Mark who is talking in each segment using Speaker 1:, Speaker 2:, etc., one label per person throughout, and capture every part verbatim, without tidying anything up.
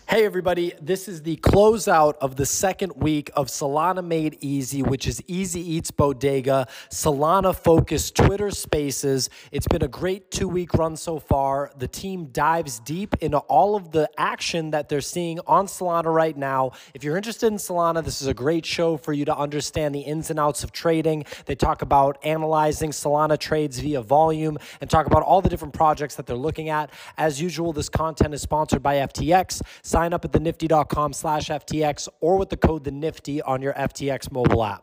Speaker 1: Hey everybody, this is the closeout of the second week of Solana Made Easy, which is Easy Eats Bodega, Solana-focused Twitter Spaces. It's been a great two-week run so far. The team dives deep into all of the action that they're seeing on Solana right now. If you're interested in Solana, this is a great show for you to understand the ins and outs of trading. They talk about analyzing Solana trades via volume and talk about all the different projects that they're looking at. As usual, this content is sponsored by F T X. Sign up at the nifty dot com slash F T X or with the code the nifty on your F T X mobile app.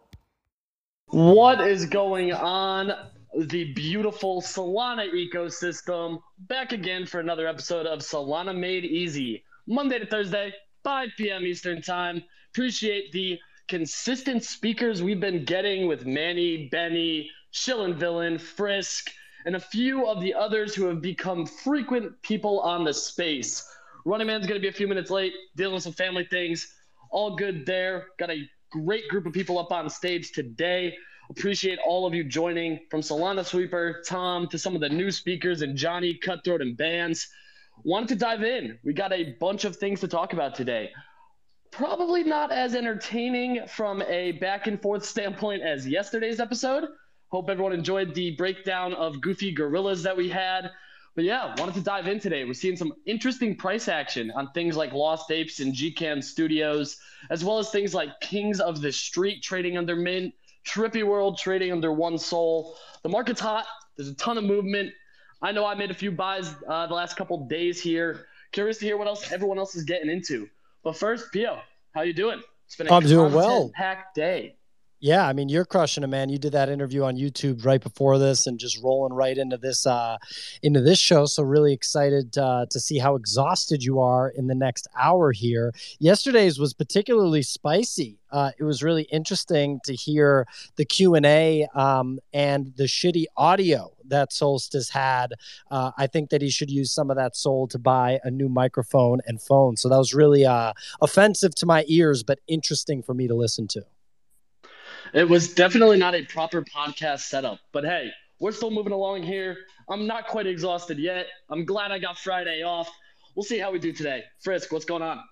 Speaker 2: What is going on? The beautiful Solana ecosystem back again for another episode of Solana Made Easy, Monday to Thursday, five p.m. Eastern Time. Appreciate the consistent speakers we've been getting with Manny, Benny, Shillin Villain, Frisk, and a few of the others who have become frequent people on the space. Running Man's going to be a few minutes late, dealing with some family things. All good there. Got a great group of people up on stage today. Appreciate all of you joining, from Solana Sweeper, Tom, to some of the new speakers, and Johnny, Cutthroat, and Bands. Wanted to dive in. We got a bunch of things to talk about today. Probably not as entertaining from a back and forth standpoint as yesterday's episode. Hope everyone enjoyed the breakdown of Goofy Gorillas that we had. But yeah, wanted to dive in today. We're seeing some interesting price action on things like Lost Apes and G CAN Studios, as well as things like Kings of the Street trading under Mint, Trippy World trading under One Soul. The market's hot. There's a ton of movement. I know I made a few buys uh, the last couple days here. Curious to hear what else everyone else is getting into. But first, Pio, how you doing? It's been a
Speaker 1: I'm doing well.
Speaker 2: Packed day.
Speaker 1: Yeah, I mean, you're crushing it, man. You did that interview on YouTube right before this and just rolling right into this uh, into this show. So really excited uh, to see how exhausted you are in the next hour here. Yesterday's was particularly spicy. Uh, it was really interesting to hear the Q and A um, and the shitty audio that Solstice had. Uh, I think that he should use some of that soul to buy a new microphone and phone. So that was really uh, offensive to my ears, but interesting for me to listen to.
Speaker 2: It was definitely not a proper podcast setup, but hey, we're still moving along here. I'm not quite exhausted yet. I'm glad I got Friday off. We'll see how we do today. Frisk, what's going on?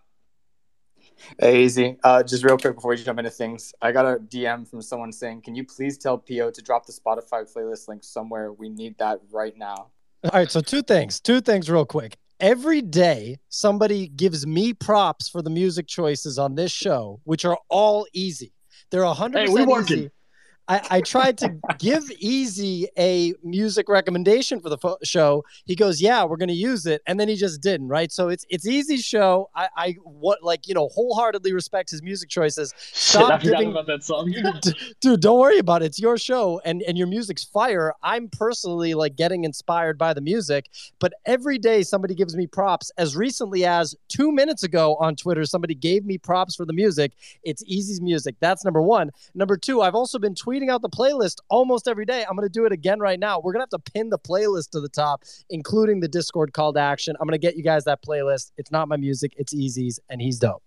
Speaker 3: Hey, Easy. Uh, just real quick before you jump into things, I got a D M from someone saying, can you please tell Pio to drop the Spotify playlist link somewhere? We need that right now.
Speaker 1: All right, so two things. Two things real quick. Every day, somebody gives me props for the music choices on this show, which are all easy. They're one hundred percent
Speaker 2: hey,
Speaker 1: easy. I, I tried to give Easy a music recommendation for the fo- show. He goes, yeah, we're going to use it. And then he just didn't, right? So it's it's Easy's show. I, I what like, you know, wholeheartedly respect his music choices.
Speaker 2: Stop Shit, I forgot giving, about that song.
Speaker 1: Dude, don't worry about it. It's your show and, and your music's fire. I'm personally like getting inspired by the music. But every day somebody gives me props. As recently as two minutes ago on Twitter, somebody gave me props for the music. It's Easy's music. That's number one. Number two, I've also been tweeting out the playlist almost every day. I'm going to do it again right now. We're going to have to pin the playlist to the top, including the Discord call to action. I'm going to get you guys that playlist. It's not my music. It's Easy's, and he's dope.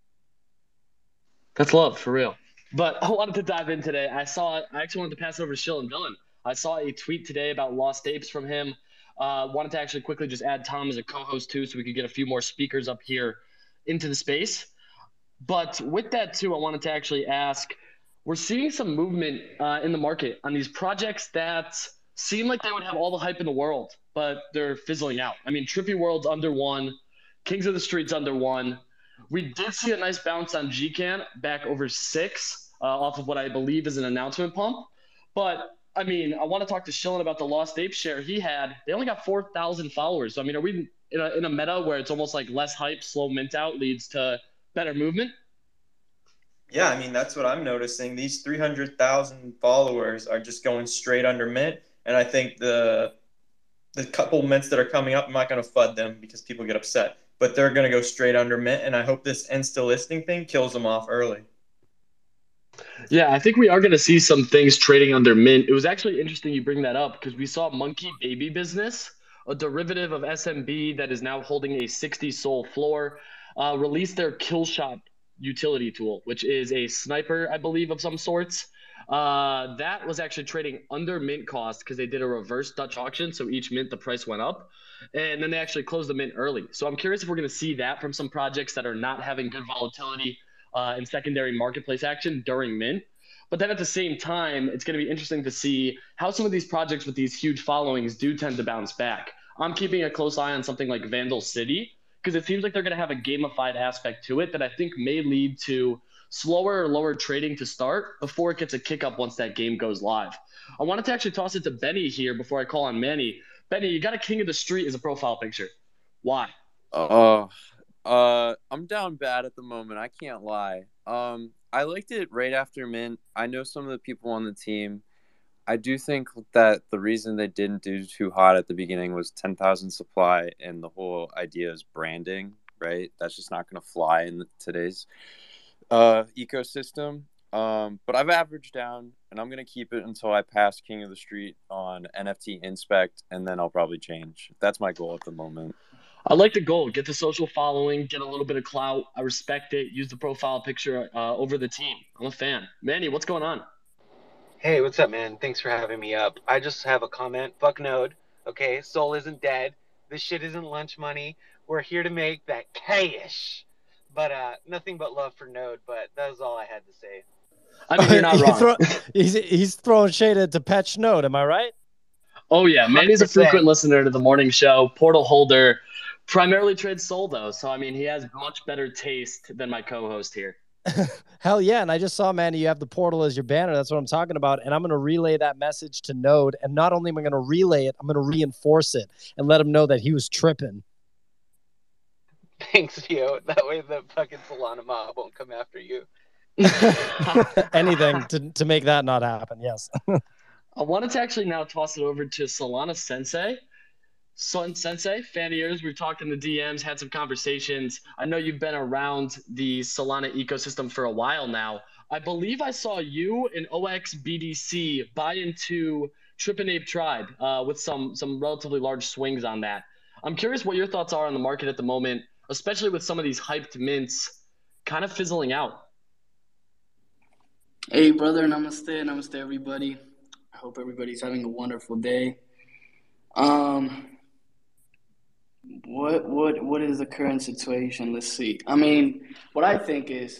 Speaker 2: That's love, for real. But I wanted to dive in today. I saw it. I actually wanted to pass it over to Shillin Villain. I saw a tweet today about Lost Apes from him. Uh, wanted to actually quickly just add Tom as a co-host too, so we could get a few more speakers up here into the space. But with that too, I wanted to actually ask, we're seeing some movement uh, in the market on these projects that seem like they would have all the hype in the world, but they're fizzling out. I mean, Trippy World's under one, Kings of the Street's under one. We did see a nice bounce on G CAN back over six uh, off of what I believe is an announcement pump. But, I mean, I want to talk to Shillin about the Lost Ape share he had. They only got four thousand followers. So, I mean, are we in a, in a meta where it's almost like less hype, slow mint out leads to better movement?
Speaker 4: Yeah, I mean, that's what I'm noticing. These three hundred thousand followers are just going straight under mint. And I think the the couple mints that are coming up, I'm not going to FUD them because people get upset. But they're going to go straight under mint. And I hope this Insta listing thing kills them off early.
Speaker 2: Yeah, I think we are going to see some things trading under mint. It was actually interesting you bring that up because we saw Monkey Baby Business, a derivative of S M B that is now holding a sixty soul floor, uh, release their Kill Shot utility tool, which is a sniper, I believe, of some sorts. Uh, that was actually trading under mint cost because they did a reverse Dutch auction. So each mint, the price went up. And then they actually closed the mint early. So I'm curious if we're going to see that from some projects that are not having good volatility uh, in secondary marketplace action during mint. But then at the same time, it's going to be interesting to see how some of these projects with these huge followings do tend to bounce back. I'm keeping a close eye on something like Vandal City because it seems like they're going to have a gamified aspect to it that I think may lead to slower or lower trading to start before it gets a kick up once that game goes live. I wanted to actually toss it to Benny here before I call on Manny. Benny, you got a King of the Street as a profile picture. Why?
Speaker 5: Oh, uh, I'm down bad at the moment. I can't lie. Um, I liked it right after mint. I know some of the people on the team. I do think that the reason they didn't do too hot at the beginning was ten thousand supply, and the whole idea is branding, right? That's just not going to fly in today's uh, ecosystem. Um, but I've averaged down, and I'm going to keep it until I pass King of the Street on N F T Inspect, and then I'll probably change. That's my goal at the moment.
Speaker 2: I like the goal. Get the social following, get a little bit of clout. I respect it. Use the profile picture uh, over the team. I'm a fan. Manny, what's going on?
Speaker 6: Hey, what's up, man? Thanks for having me up. I just have a comment. Fuck Node. Okay, Sol isn't dead. This shit isn't lunch money. We're here to make that cash. But uh, nothing but love for Node, but that was all I had to say.
Speaker 2: I mean, you're not wrong.
Speaker 1: Throw, he's, he's throwing shade at Depeche Node, am I right?
Speaker 2: Oh, yeah. Manny's a
Speaker 6: one hundred percent
Speaker 2: frequent listener to the morning show. Portal holder. Primarily trades Sol, though. So, I mean, he has much better taste than my co-host here.
Speaker 1: Hell yeah. And I just saw, Manny, you have the portal as your banner. That's what I'm talking about. And I'm going to relay that message to Node. And not only am I going to relay it, I'm going to reinforce it and let him know that he was tripping.
Speaker 6: Thanks, Yo. That way the fucking Solana mob won't come after you.
Speaker 1: Anything to, to make that not happen, yes.
Speaker 2: I wanted to actually now toss it over to Solana Sensei. Son Sensei, fan of yours. We've talked in the D Ms, had some conversations. I know you've been around the Solana ecosystem for a while now. I believe I saw you and O X B D C buy into Trippin' Ape Tribe uh, with some some relatively large swings on that. I'm curious what your thoughts are on the market at the moment, especially with some of these hyped mints kind of fizzling out.
Speaker 7: Hey, brother, namaste, namaste, everybody. I hope everybody's having a wonderful day. Um, what what what is the current situation? Let's see. I mean, what I think is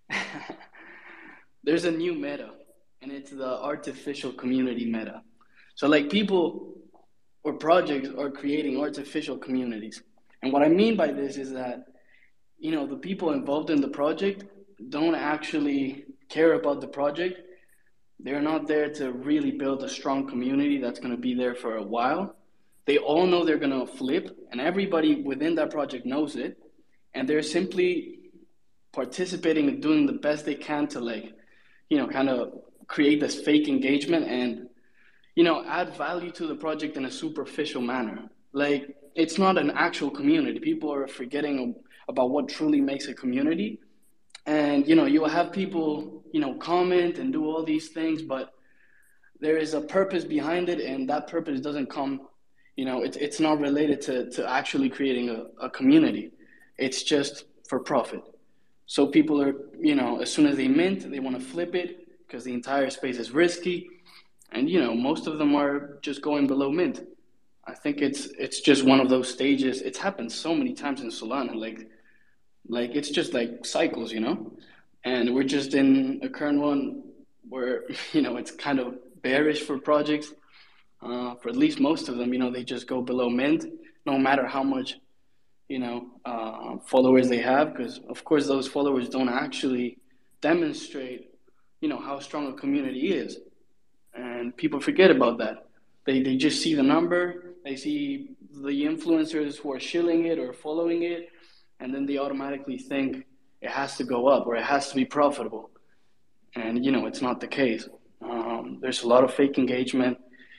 Speaker 7: there's a new meta, and it's the artificial community meta. So, like, people or projects are creating artificial communities, and what I mean by this is that, you know, the people involved in the project don't actually care about the project. They're not there to really build a strong community that's going to be there for a while. They all know they're going to flip, and everybody within that project knows it. And they're simply participating and doing the best they can to, like, you know, kind of create this fake engagement and, you know, add value to the project in a superficial manner. Like, it's not an actual community. People are forgetting about what truly makes a community. And, you know, you'll have people, you know, comment and do all these things, but there is a purpose behind it, and that purpose doesn't come, you know, it's it's not related to, to actually creating a, a community. It's just for profit. So people are, you know, as soon as they mint, they want to flip it because the entire space is risky. And, you know, most of them are just going below mint. I think it's it's just one of those stages. It's happened so many times in Solana, like, Like, it's just like cycles, you know? And we're just in a current one where, you know, it's kind of bearish for projects. Uh, for at least most of them, you know, they just go below mint, no matter how much, you know, uh, followers they have. Because, of course, those followers don't actually demonstrate, you know, how strong a community is. And people forget about that. They, they just see the number. They see the influencers who are shilling it or following it. And then they automatically think it has to go up or it has to be profitable. And, you know, it's not the case. Um, there's a lot of fake engagement.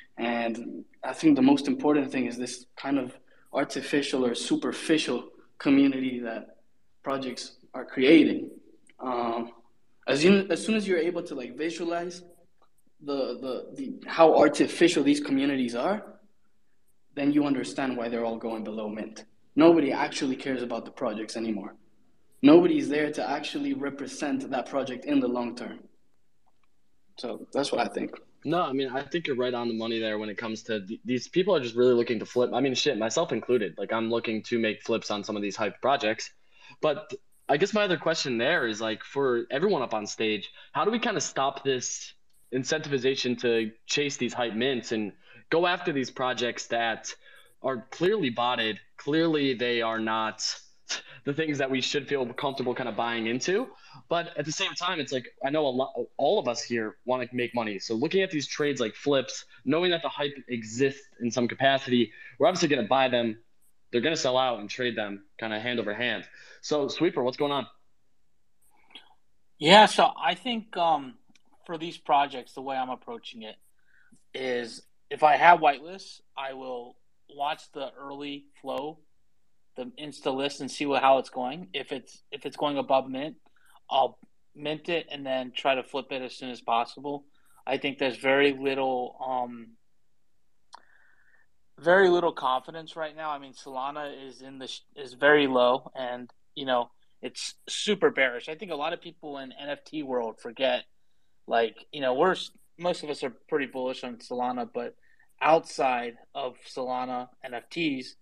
Speaker 7: And I think the most important thing is this kind of artificial or superficial community that projects are creating. Um, as, you, as soon as you're able to, like, visualize the, the, the how artificial these communities are, then you understand why they're all going below mint. Nobody actually cares about the projects anymore. Nobody's there to actually represent that project in the long term. So that's what I think.
Speaker 2: No, I mean, I think you're right on the money there when it comes to th- these people are just really looking to flip. I mean, shit, myself included. Like, I'm looking to make flips on some of these hype projects. But I guess my other question there is, like, for everyone up on stage, how do we kind of stop this incentivization to chase these hype mints and go after these projects that are clearly botted? Clearly, they are not the things that we should feel comfortable kind of buying into. But at the same time, it's like, I know a lot, all of us here want to make money. So looking at these trades like flips, knowing that the hype exists in some capacity, we're obviously going to buy them. They're going to sell out and trade them kind of hand over hand. So Sweeper, what's going on?
Speaker 8: Yeah, so I think um, for these projects, the way I'm approaching it is if I have whitelists, I will watch the early flow, the Insta list, and see what how it's going. If it's if it's going above mint, I'll mint it and then try to flip it as soon as possible. I think there's very little um, very little confidence right now. I mean, Solana is in the is very low, and you know it's super bearish. I think a lot of people in N F T world forget, like you know, we're most of us are pretty bullish on Solana, but outside of Solana N F Ts,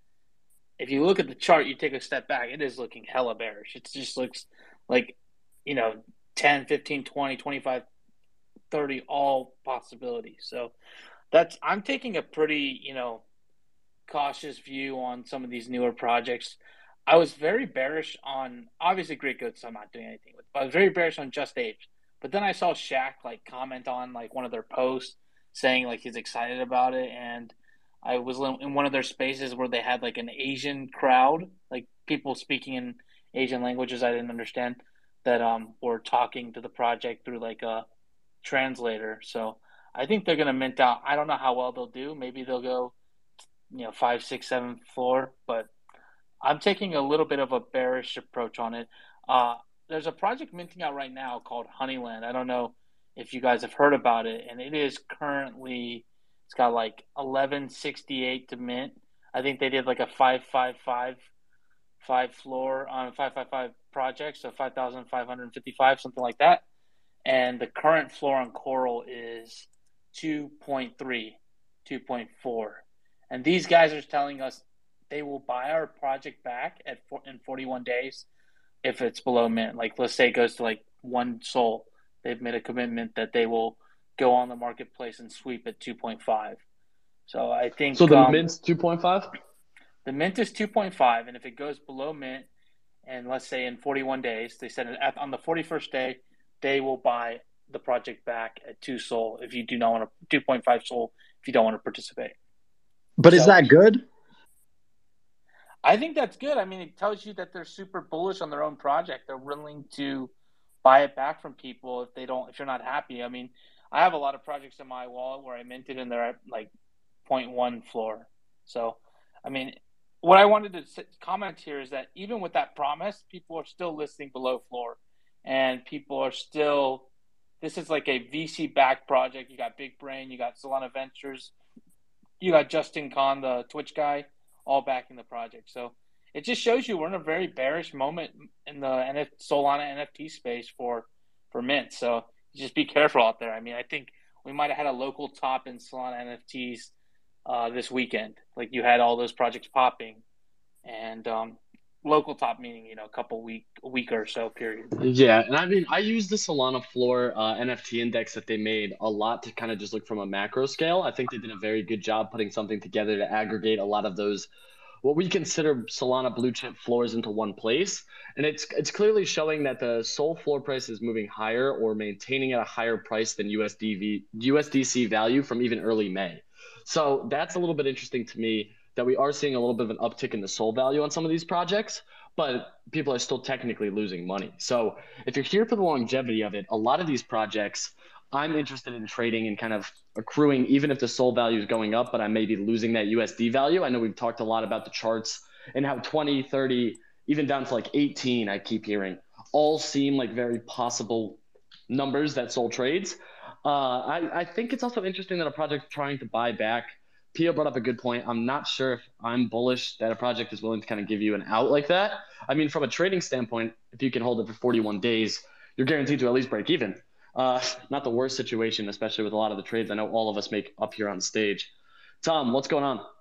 Speaker 8: if you look at the chart, you take a step back, it is looking hella bearish. It just looks like, you know, ten, fifteen, twenty, twenty-five, thirty, all possibilities. So that's, I'm taking a pretty, you know, cautious view on some of these newer projects. I was very bearish on, obviously Great Goats I'm not doing anything with, but I was very bearish on Just Apes. But then I saw Shaq like comment on like one of their posts saying like he's excited about it, and I was in one of their spaces where they had like an Asian crowd, like people speaking in Asian languages I didn't understand, that um were talking to the project through like a translator. So I think they're gonna mint out. I don't know how well they'll do. Maybe they'll go, you know, five, six, seven floor, but I'm taking a little bit of a bearish approach on it. Uh, there's a project minting out right now called Honeyland. I don't know if you guys have heard about it, and it is currently, it's got like eleven sixty-eight to mint. I think they did like a five five five five floor on five five five project, so five thousand five hundred fifty-five, something like that. And the current floor on Coral is two point three, two point four. And these guys are telling us they will buy our project back at four, in forty-one days if it's below mint. Like, let's say it goes to like one soul. They've made a commitment that they will go on the marketplace and sweep at two point five. So I think
Speaker 2: so. The
Speaker 8: um,
Speaker 2: mint's two point five.
Speaker 8: The mint is two point five, and if it goes below mint, and let's say in forty-one days, they said at, on the forty-first day, they will buy the project back at two soul. If you do not want to, two point five soul, if you don't want to participate.
Speaker 1: But
Speaker 8: so,
Speaker 1: is that good?
Speaker 8: I think that's good. I mean, it tells you that they're super bullish on their own project. They're willing to buy it back from people if they don't, if you're not happy. I mean, I have a lot of projects in my wallet where I minted and they're at like zero point one floor. So, I mean, what I wanted to comment here is that even with that promise, people are still listing below floor, and people are still, this is like a V C-backed project. You got Big Brain, you got Solana Ventures, you got Justin Kahn, the Twitch guy, all backing the project. So it just shows you we're in a very bearish moment in the N F- Solana N F T space for, for mint. So just be careful out there. I mean, I think we might have had a local top in Solana N F Ts uh, this weekend. Like, you had all those projects popping, and um, local top meaning, you know, a couple week, a week or so period.
Speaker 2: Yeah, and I mean, I use the Solana Floor uh, N F T index that they made a lot to kind of just look from a macro scale. I think they did a very good job putting something together to aggregate a lot of those, what we consider Solana blue chip floors, into one place. And it's it's clearly showing that the Sol floor price is moving higher or maintaining at a higher price than U S D V, U S D C value from even early May. So that's a little bit interesting to me, that we are seeing a little bit of an uptick in the Sol value on some of these projects, but people are still technically losing money. So if you're here for the longevity of it, a lot of these projects, I'm interested in trading and kind of accruing, even if the Sol value is going up, but I may be losing that U S D value. I know we've talked a lot about the charts and how twenty, thirty, even down to like eighteen, I keep hearing, all seem like very possible numbers that Sol trades. Uh, I, I think it's also interesting that a project trying to buy back. Pio brought up a good point. I'm not sure if I'm bullish that a project is willing to kind of give you an out like that. I mean, from a trading standpoint, if you can hold it for forty-one days, you're guaranteed to at least break even. Uh, not the worst situation, especially with a lot of the trades I know all of us make up here on stage. Tom, what's going on?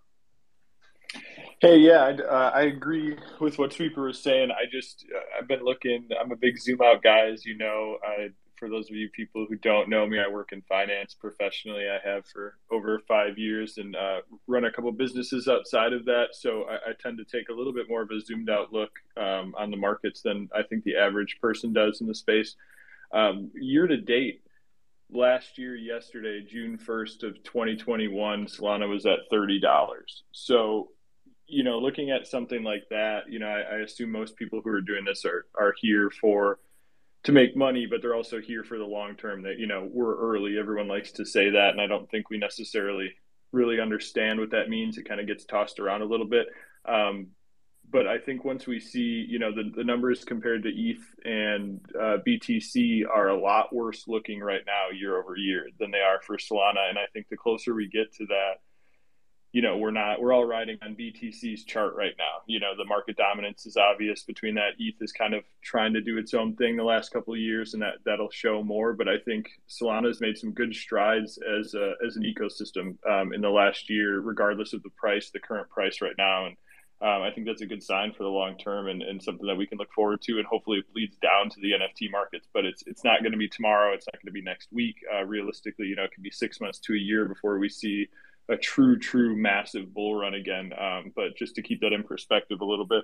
Speaker 9: Hey, yeah, I, uh, I agree with what Sweeper was saying. I just, uh, I've been looking, I'm a big zoom out guy, as you know. I, for those of you people who don't know me, I work in finance professionally. I have for over five years and uh, run a couple businesses outside of that. So I, I tend to take a little bit more of a zoomed out look um, on the markets than I think the average person does in the space. Um, year to date, last year, yesterday, June first of twenty twenty-one, Solana was at thirty dollars. So, you know, looking at something like that, you know, I, I assume most people who are doing this are, are here for to make money, but they're also here for the long term. That, you know, we're early. Everyone likes to say that, and I don't think we necessarily really understand what that means. It kind of gets tossed around a little bit. Um, but I think once we see, you know, the, the numbers compared to E T H and uh, B T C are a lot worse looking right now year over year than they are for Solana. And I think the closer we get to that, you know, we're not, we're all riding on B T C's chart right now. You know, the market dominance is obvious between that. E T H is kind of trying to do its own thing the last couple of years, and that, that'll show more. But I think Solana's made some good strides as a, as an ecosystem um, in the last year, regardless of the price, the current price right now. And um, I think that's a good sign for the long term and, and something that we can look forward to. And hopefully it bleeds down to the N F T markets. But it's it's not going to be tomorrow. It's not going to be next week. Uh, realistically, you know, it could be six months to a year before we see a true, true massive bull run again. Um, but just to keep that in perspective a little bit.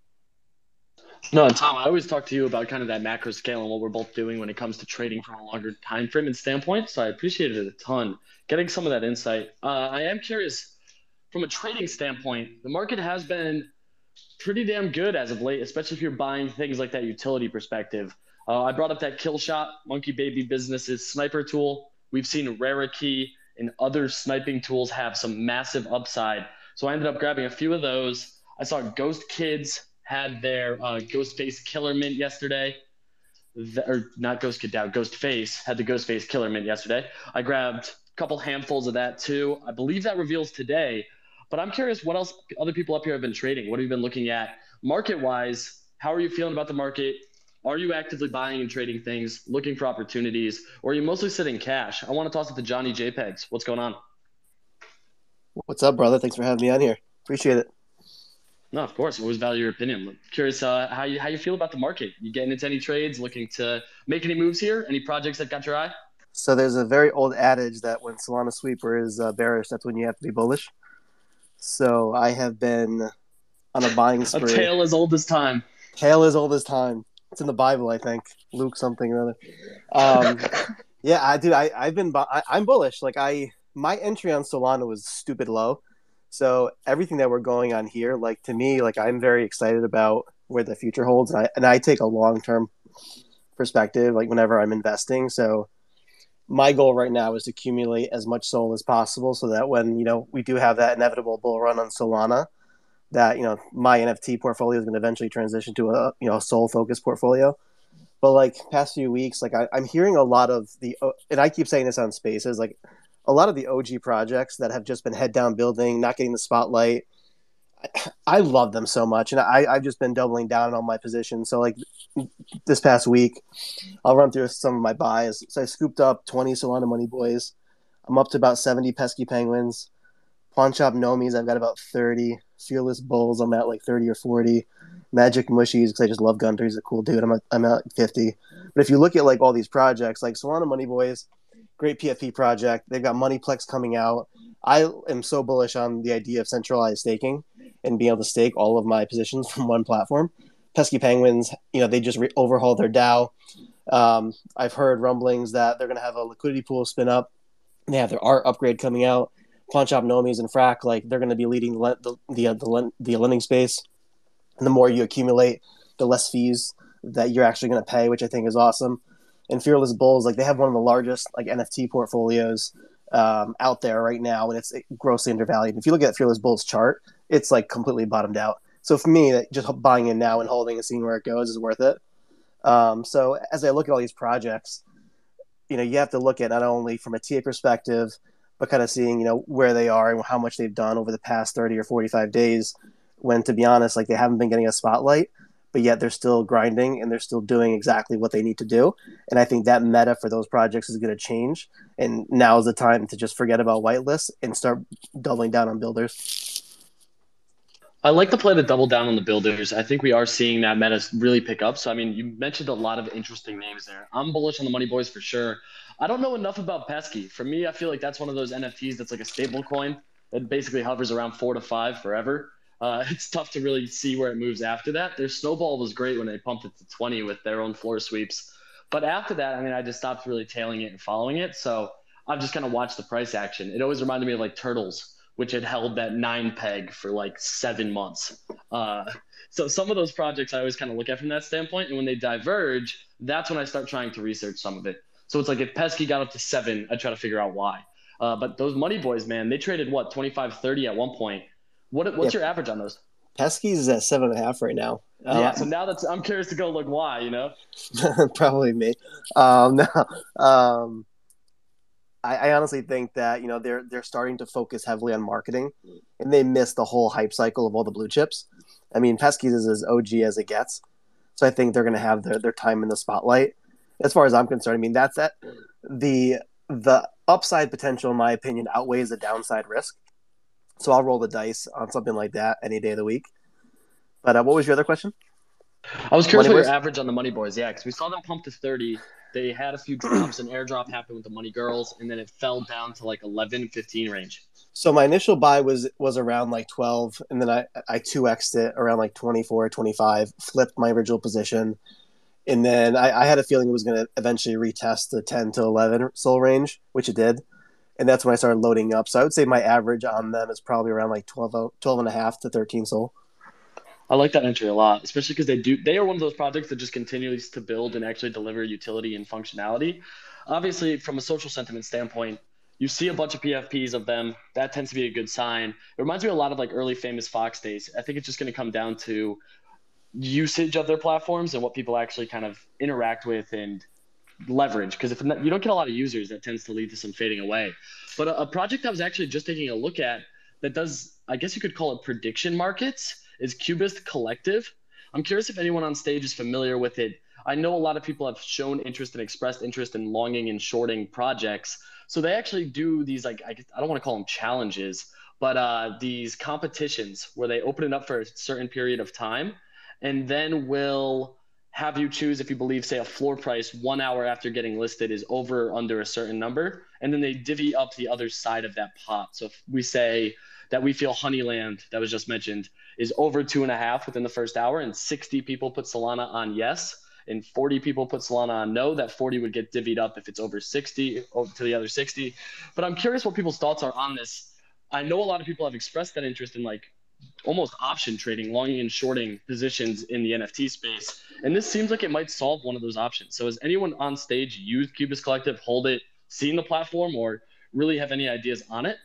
Speaker 2: No, and Tom, I always talk to you about kind of that macro scale and what we're both doing when it comes to trading from a longer time frame and standpoint. So I appreciated it a ton, getting some of that insight. Uh, I am curious, from a trading standpoint, the market has been pretty damn good as of late, especially if you're buying things like that utility perspective. Uh, I brought up that Killshot, Monkey Baby Business's sniper tool. We've seen Rarikey and other sniping tools have some massive upside. So I ended up grabbing a few of those. I saw Ghost Kids had their uh, Ghostface Killer Mint yesterday. The, or not Ghost Kid down, Ghostface had the Ghostface Killer Mint yesterday. I grabbed a couple handfuls of that too. I believe that reveals today. But I'm curious what else other people up here have been trading. What have you been looking at market-wise? How are you feeling about the market? Are you actively buying and trading things, looking for opportunities, or are you mostly sitting cash? I want to toss it to Johnny JPEGs. What's going on?
Speaker 10: What's up, brother? Thanks for having me on here. Appreciate it.
Speaker 2: No, of course. Always value your opinion. I'm curious uh, how you how you feel about the market. You getting into any trades, looking to make any moves here? Any projects that got your eye?
Speaker 10: So there's a very old adage that when Solana Sweeper is uh, bearish, that's when you have to be bullish. So I have been on a buying spree.
Speaker 2: A tale as old as time.
Speaker 10: Tale as old as time. It's in the Bible, I think. Luke something or other. Um, yeah, I do. I, I've been. I, I'm bullish. Like I, my entry on Solana was stupid low. So everything that we're going on here, like to me, like I'm very excited about where the future holds, and I and I take a long term perspective. Like whenever I'm investing, so my goal right now is to accumulate as much S O L as possible, so that when you know we do have that inevitable bull run on Solana, that, you know, my N F T portfolio is going to eventually transition to a, you know, a S O L-focused portfolio. But, like, past few weeks, like, I, I'm hearing a lot of the – and I keep saying this on Spaces, like, a lot of the O G projects that have just been head-down building, not getting the spotlight. I, I love them so much, and I, I've just been doubling down on my position. So, like, this past week, I'll run through some of my buys. So I scooped up twenty Solana Money Boys. I'm up to about seventy Pesky Penguins. Pawn Shop Nomies, I've got about thirty. Fearless Bulls, I'm at like thirty or forty. Magic Mushies, because I just love Gunter. He's a cool dude. I'm at, I'm at fifty. But if you look at like all these projects, like Solana Money Boys, great P F P project. They've got Moneyplex coming out. I am so bullish on the idea of centralized staking and being able to stake all of my positions from one platform. Pesky Penguins, you know, they just re- overhauled their DAO. Um, I've heard rumblings that they're going to have a liquidity pool spin up. They have their art upgrade coming out. Pawn Shop Nomies and Frack, like they're going to be leading the the the, uh, the, the lending space. And the more you accumulate, the less fees that you're actually going to pay, which I think is awesome. And Fearless Bulls, like they have one of the largest like N F T portfolios um, out there right now, and it's grossly undervalued. If you look at Fearless Bulls chart, it's like completely bottomed out. So for me, just buying in now and holding and seeing where it goes is worth it. Um, so as I look at all these projects, you know, you have to look at not only from a T A perspective, but kind of seeing, you know, where they are and how much they've done over the past thirty or forty-five days when, to be honest, like they haven't been getting a spotlight. but yet they're still grinding and they're still doing exactly what they need to do. And I think that meta for those projects is going to change. And now is the time to just forget about whitelists and start doubling down on builders.
Speaker 2: I like to play the double down on the builders. I think we are seeing that meta really pick up. So, I mean, you mentioned a lot of interesting names there. I'm bullish on the Money Boys for sure. I don't know enough about Pesky. For me, I feel like that's one of those N F Ts that's like a stable coin that basically hovers around four to five forever. Uh, it's tough to really see where it moves after that. Their snowball was great when they pumped it to twenty with their own floor sweeps. But after that, I mean, I just stopped really tailing it and following it. So I've just kind of watched the price action. It always reminded me of like Turtles, which had held that nine peg for like seven months. Uh, so some of those projects I always kind of look at from that standpoint. And when they diverge, that's when I start trying to research some of it. So it's like if Pesky got up to seven, I try to figure out why. Uh, but those Money Boys, man, they traded what, twenty-five, thirty at one point. What What's yeah. your average on those?
Speaker 10: Pesky's is at seven and a half right now.
Speaker 2: Uh, yeah, so now that's I'm curious to go look why, you know?
Speaker 10: Probably me. Um, no, um, I, I honestly think that, you know, they're they're starting to focus heavily on marketing, and they missed the whole hype cycle of all the blue chips. I mean, Pesky's is as O G as it gets, so I think they're going to have their, their time in the spotlight. As far as I'm concerned, I mean, that's that the the upside potential, in my opinion, outweighs the downside risk. So I'll roll the dice on something like that any day of the week. But uh, what was your other question?
Speaker 2: I was curious what your average on the Money Boys. Yeah, because we saw them pump to thirty. They had a few drops. An airdrop happened with the Money Girls, and then it fell down to like eleven, fifteen range.
Speaker 10: So my initial buy was was around like twelve, and then I, I two X'd it around like twenty-four, twenty-five, flipped my original position. And then I, I had a feeling it was going to eventually retest the ten to eleven soul range, which it did. And that's when I started loading up. So I would say my average on them is probably around like twelve, twelve and a half to thirteen soul.
Speaker 2: I like that entry a lot, especially because they do. They are one of those projects that just continues to build and actually deliver utility and functionality. Obviously, from a social sentiment standpoint, you see a bunch of P F Ps of them. That tends to be a good sign. It reminds me a lot of like early Famous Fox days. I think it's just going to come down to usage of their platforms and what people actually kind of interact with and leverage. Because if you don't get a lot of users, that tends to lead to some fading away. But a, a project I was actually just taking a look at that does, I guess you could call it prediction markets, is Cubist Collective. I'm curious if anyone on stage is familiar with it. I know a lot of people have shown interest and expressed interest in longing and shorting projects. So they actually do these, like, I, I don't want to call them challenges, but uh, these competitions where they open it up for a certain period of time and then will have you choose if you believe, say, a floor price one hour after getting listed is over or under a certain number. And then they divvy up the other side of that pot. So if we say that we feel Honeyland, that was just mentioned, is over two and a half within the first hour, and sixty people put Solana on yes, and forty people put Solana on no, that forty would get divvied up if it's over sixty over to the other sixty. But I'm curious what people's thoughts are on this. I know a lot of people have expressed that interest in like almost option trading, longing and shorting positions in the N F T space. And this seems like it might solve one of those options. So has anyone on stage used Cubist Collective, hold it, seen the platform, or really have any ideas on it?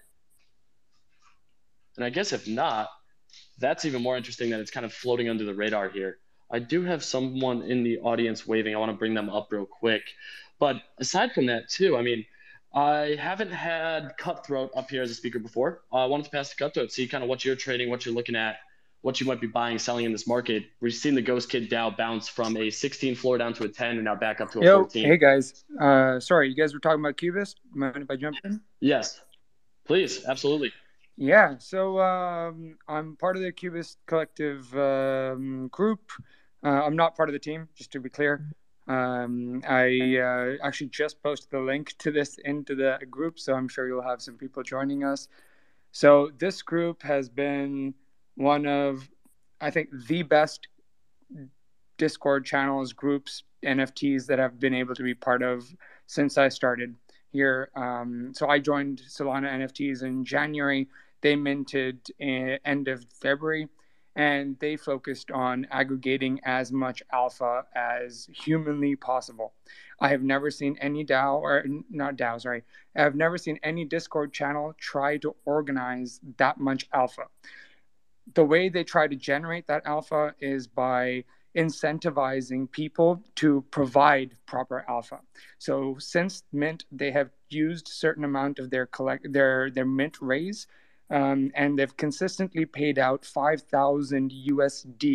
Speaker 2: And I guess if not, that's even more interesting that it's kind of floating under the radar here. I do have someone in the audience waving. I want to bring them up real quick. But aside from that too, I mean, I haven't had Cutthroat up here as a speaker before. Uh, I wanted to pass to Cutthroat, see kind of what you're trading, what you're looking at, what you might be buying, selling in this market. We've seen the Ghost Kid DAO bounce from a sixteen floor down to a ten and now back up to a
Speaker 11: Yo,
Speaker 2: fourteen.
Speaker 11: Hey guys, uh, sorry, you guys were talking about Cubist. Mind if I jump in?
Speaker 2: Yes, please, absolutely.
Speaker 11: Yeah, so um, I'm part of the Cubist Collective um, group. Uh, I'm not part of the team, just to be clear. Um, I uh, actually just posted the link to this into the group, so I'm sure you'll have some people joining us. So this group has been one of, I think, the best Discord channels, groups, N F Ts that I've been able to be part of since I started here. Um, so I joined Solana N F Ts in January. They minted in end of February. And they focused on aggregating as much alpha as humanly possible. I have never seen any DAO, or not DAO, sorry. I have never seen any Discord channel try to organize that much alpha. The way they try to generate that alpha is by incentivizing people to provide proper alpha. So since Mint, they have used a certain amount of their collect their their Mint raise. Um, and they've consistently paid out five thousand U S D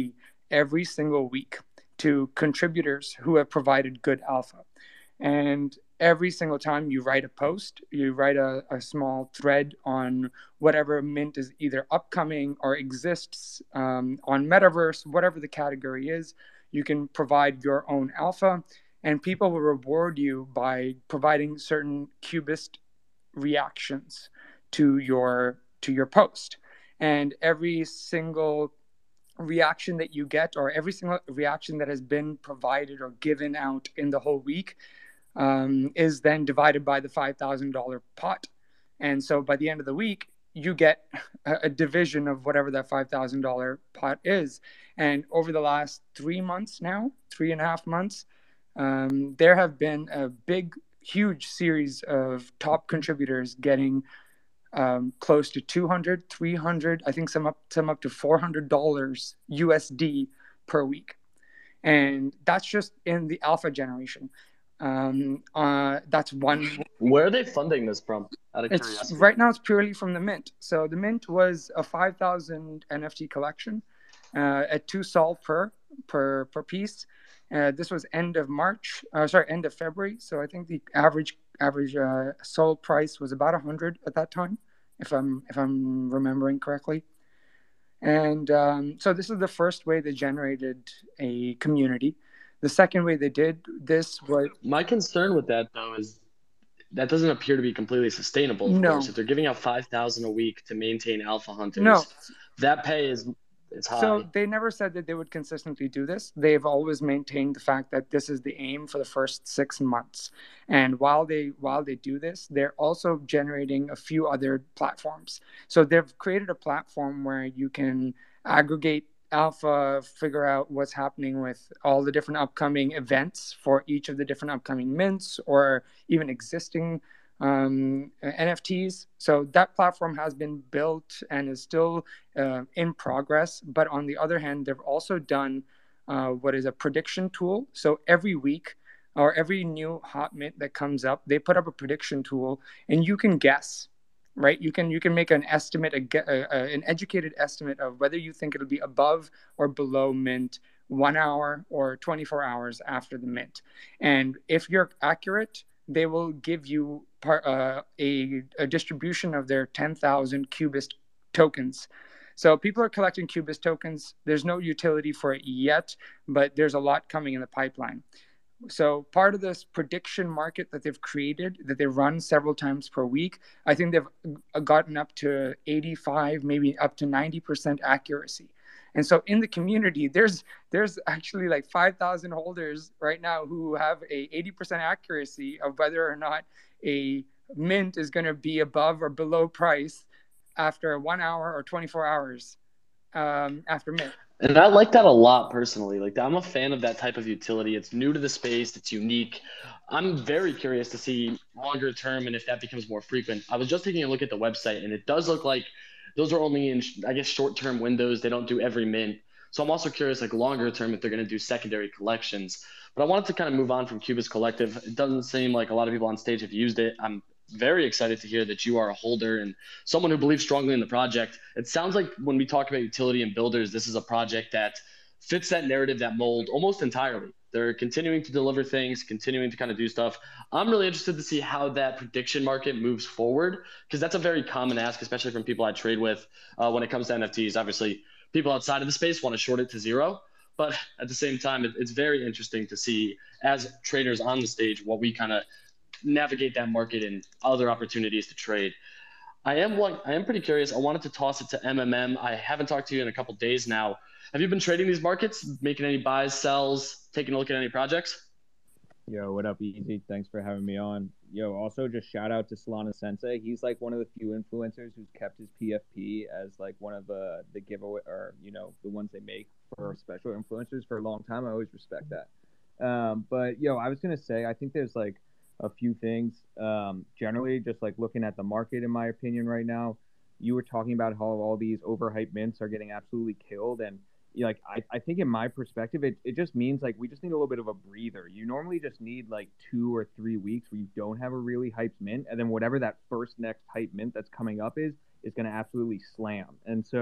Speaker 11: every single week to contributors who have provided good alpha. And every single time you write a post, you write a, a small thread on whatever mint is either upcoming or exists um, on Metaverse, whatever the category is, you can provide your own alpha, and people will reward you by providing certain Cubist reactions to your to your post. And every single reaction that you get, or every single reaction that has been provided or given out in the whole week, um, is then divided by the five thousand dollars pot. And so by the end of the week, you get a, a division of whatever that five thousand dollars pot is. And over the last three months now, three and a half months, um, there have been a big, huge series of top contributors getting um, close to two hundred, three hundred, I think some up, some up to four hundred dollars U S D per week. And that's just in the alpha generation. Um, uh, that's one.
Speaker 2: Where are they funding this from? Out of
Speaker 11: It's
Speaker 2: curiosity.
Speaker 11: right now it's purely from the mint. So the mint was a five thousand N F T collection uh, at two sol per per per piece. Uh, this was end of March, uh, sorry, end of February. So I think the average average uh, sol price was about a hundred at that time, if I'm if I'm remembering correctly. And um, so this is the first way they generated a community. The second way they did this was...
Speaker 2: My concern with that, though, is that doesn't appear to be completely sustainable, of
Speaker 11: No.
Speaker 2: course. If they're giving out five thousand dollars a week to maintain alpha hunters,
Speaker 11: No.
Speaker 2: that pay is it's high.
Speaker 11: So they never said that they would consistently do this. They've always maintained the fact that this is the aim for the first six months. And while they while they do this, they're also generating a few other platforms. So they've created a platform where you can aggregate alpha, figure out what's happening with all the different upcoming events for each of the different upcoming mints or even existing um, N F Ts. So that platform has been built and is still uh, in progress. But on the other hand, they've also done uh, what is a prediction tool. So every week or every new hot mint that comes up, they put up a prediction tool and you can guess. Right, you can you can make an estimate, a, a, an educated estimate of whether you think it'll be above or below mint one hour or twenty-four hours after the mint. And if you're accurate, they will give you part, uh, a, a distribution of their ten thousand Cubist tokens. So people are collecting Cubist tokens. There's no utility for it yet, but there's a lot coming in the pipeline. So part of this prediction market that they've created, that they run several times per week, I think they've gotten up to eighty-five, maybe up to ninety percent accuracy. And so in the community, there's there's actually like five thousand holders right now who have a eighty percent accuracy of whether or not a mint is going to be above or below price after one hour or twenty-four hours um, after mint.
Speaker 2: And I like that a lot personally. Like, I'm a fan of that type of utility. It's new to the space. It's unique. I'm very curious to see longer term and if that becomes more frequent. I was just taking a look at the website, and it does look like those are only in, I guess, short-term windows. They don't do every mint. So I'm also curious, like, longer term, if they're going to do secondary collections. But I wanted to kind of move on from Cubist Collective. It doesn't seem like a lot of people on stage have used it. I'm very excited to hear that you are a holder and someone who believes strongly in the project. It sounds like when we talk about utility and builders, this is a project that fits that narrative, that mold almost entirely. They're continuing to deliver things, continuing to kind of do stuff. I'm really interested to see how that prediction market moves forward, because that's a very common ask, especially from people I trade with uh, when it comes to N F Ts. Obviously, people outside of the space want to short it to zero. But at the same time, it, it's very interesting to see as traders on the stage what we kind of navigate that market and other opportunities to trade. I am one, I am pretty curious. I wanted to toss it to M M M. I haven't talked to you in a couple days now. Have you been trading these markets, making any buys, sells, taking a look at any projects?
Speaker 12: Yo, what up, Easy? Thanks for having me on. Yo, also just shout out to Solana Sensei. He's like one of the few influencers who's kept his P F P as like one of the the giveaway, or you know, the ones they make for special influencers for a long time. I always respect that. Um, but yo, I was gonna say, I think there's like a few things. Um, generally, just like looking at the market, in my opinion, right now, you were talking about how all these overhyped mints are getting absolutely killed, and you know, like I, I think in my perspective, it, it just means like we just need a little bit of a breather. You normally just need like two or three weeks where you don't have a really hyped mint, and then whatever that first next hype mint that's coming up is is going to absolutely slam. And so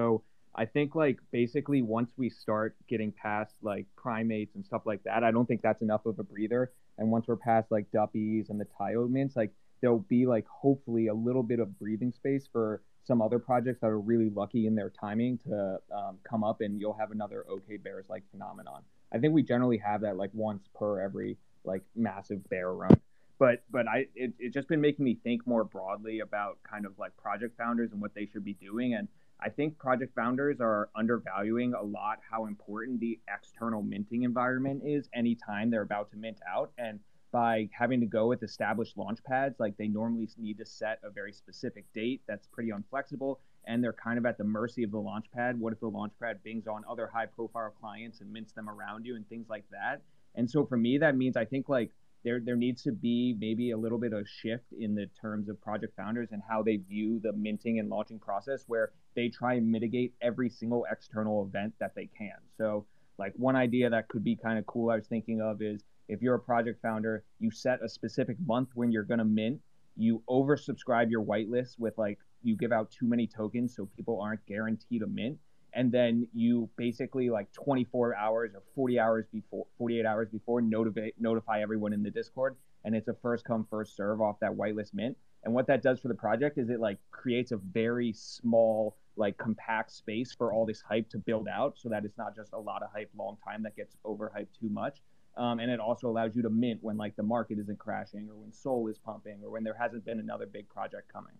Speaker 12: I think like basically once we start getting past like primates and stuff like that, I don't think that's enough of a breather. And once we're past like Duppies and the Tyo mints, like there'll be like hopefully a little bit of breathing space for some other projects that are really lucky in their timing to um, come up, and you'll have another OK Bears like phenomenon. I think we generally have that like once per every like massive bear run. But but I it, it's just been making me think more broadly about kind of like project founders and what they should be doing. And I think project founders are undervaluing a lot how important the external minting environment is anytime they're about to mint out. And by having to go with established launch pads, like they normally need to set a very specific date that's pretty unflexible, and they're kind of at the mercy of the launch pad. What if the launch pad bings on other high profile clients and mints them around you and things like that? And so for me, that means I think like there there needs to be maybe a little bit of shift in the terms of project founders and how they view the minting and launching process, where they try and mitigate every single external event that they can. So like one idea that could be kind of cool I was thinking of is, if you're a project founder, you set a specific month when you're going to mint, you oversubscribe your whitelist with like, you give out too many tokens so people aren't guaranteed a mint. And then you basically like twenty-four hours or forty hours before, forty-eight hours before notify, notify everyone in the Discord. And it's a first come, first serve off that whitelist mint. And what that does for the project is it like creates a very small, like compact space for all this hype to build out, so that it's not just a lot of hype long time that gets overhyped too much. Um, and it also allows you to mint when like the market isn't crashing, or when Sol is pumping, or when there hasn't been another big project coming.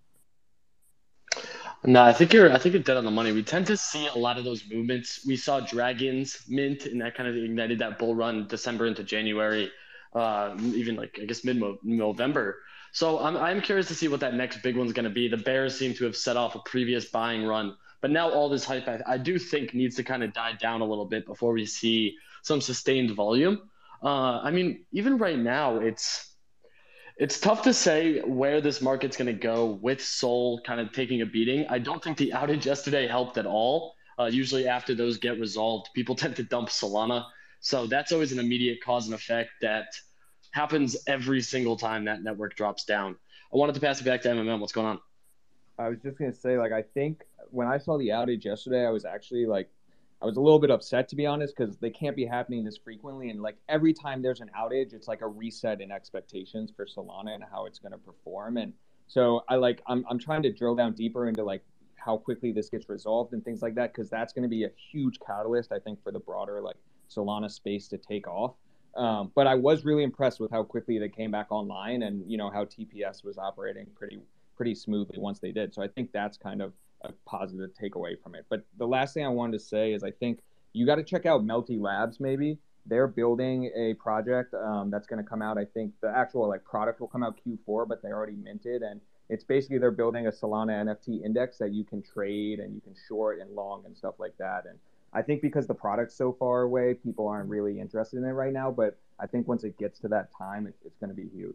Speaker 2: No, I think you're I think you're dead on the money. We tend to see a lot of those movements. We saw Dragons mint, and that kind of ignited that bull run December into January, uh, even like I guess mid November. So I'm I'm curious to see what that next big one's going to be. The Bears seem to have set off a previous buying run, but now all this hype I, I do think needs to kind of die down a little bit before we see some sustained volume. Uh, I mean, even right now, it's it's tough to say where this market's going to go with Sol kind of taking a beating. I don't think the outage yesterday helped at all. Uh, usually after those get resolved, people tend to dump Solana. So that's always an immediate cause and effect that happens every single time that network drops down. I wanted to pass it back to M M M. What's going on?
Speaker 12: I was just going to say, like, I think when I saw the outage yesterday, I was actually like, I was a little bit upset, to be honest, because they can't be happening this frequently. And like every time there's an outage, it's like a reset in expectations for Solana and how it's going to perform. And so I like, I'm, I'm trying to drill down deeper into like how quickly this gets resolved and things like that, because that's going to be a huge catalyst, I think, for the broader like Solana space to take off. Um, but I was really impressed with how quickly they came back online, and, you know, how T P S was operating pretty, pretty smoothly once they did. So I think that's kind of a positive takeaway from it. But the last thing I wanted to say is I think you got to check out Melty Labs. Maybe they're building a project um, that's going to come out. I think the actual like product will come out Q four, but they already minted, and it's basically they're building a Solana N F T index that you can trade and you can short and long and stuff like that. And I think because the product's so far away, people aren't really interested in it right now. But I think once it gets to that time, it, it's going to be huge.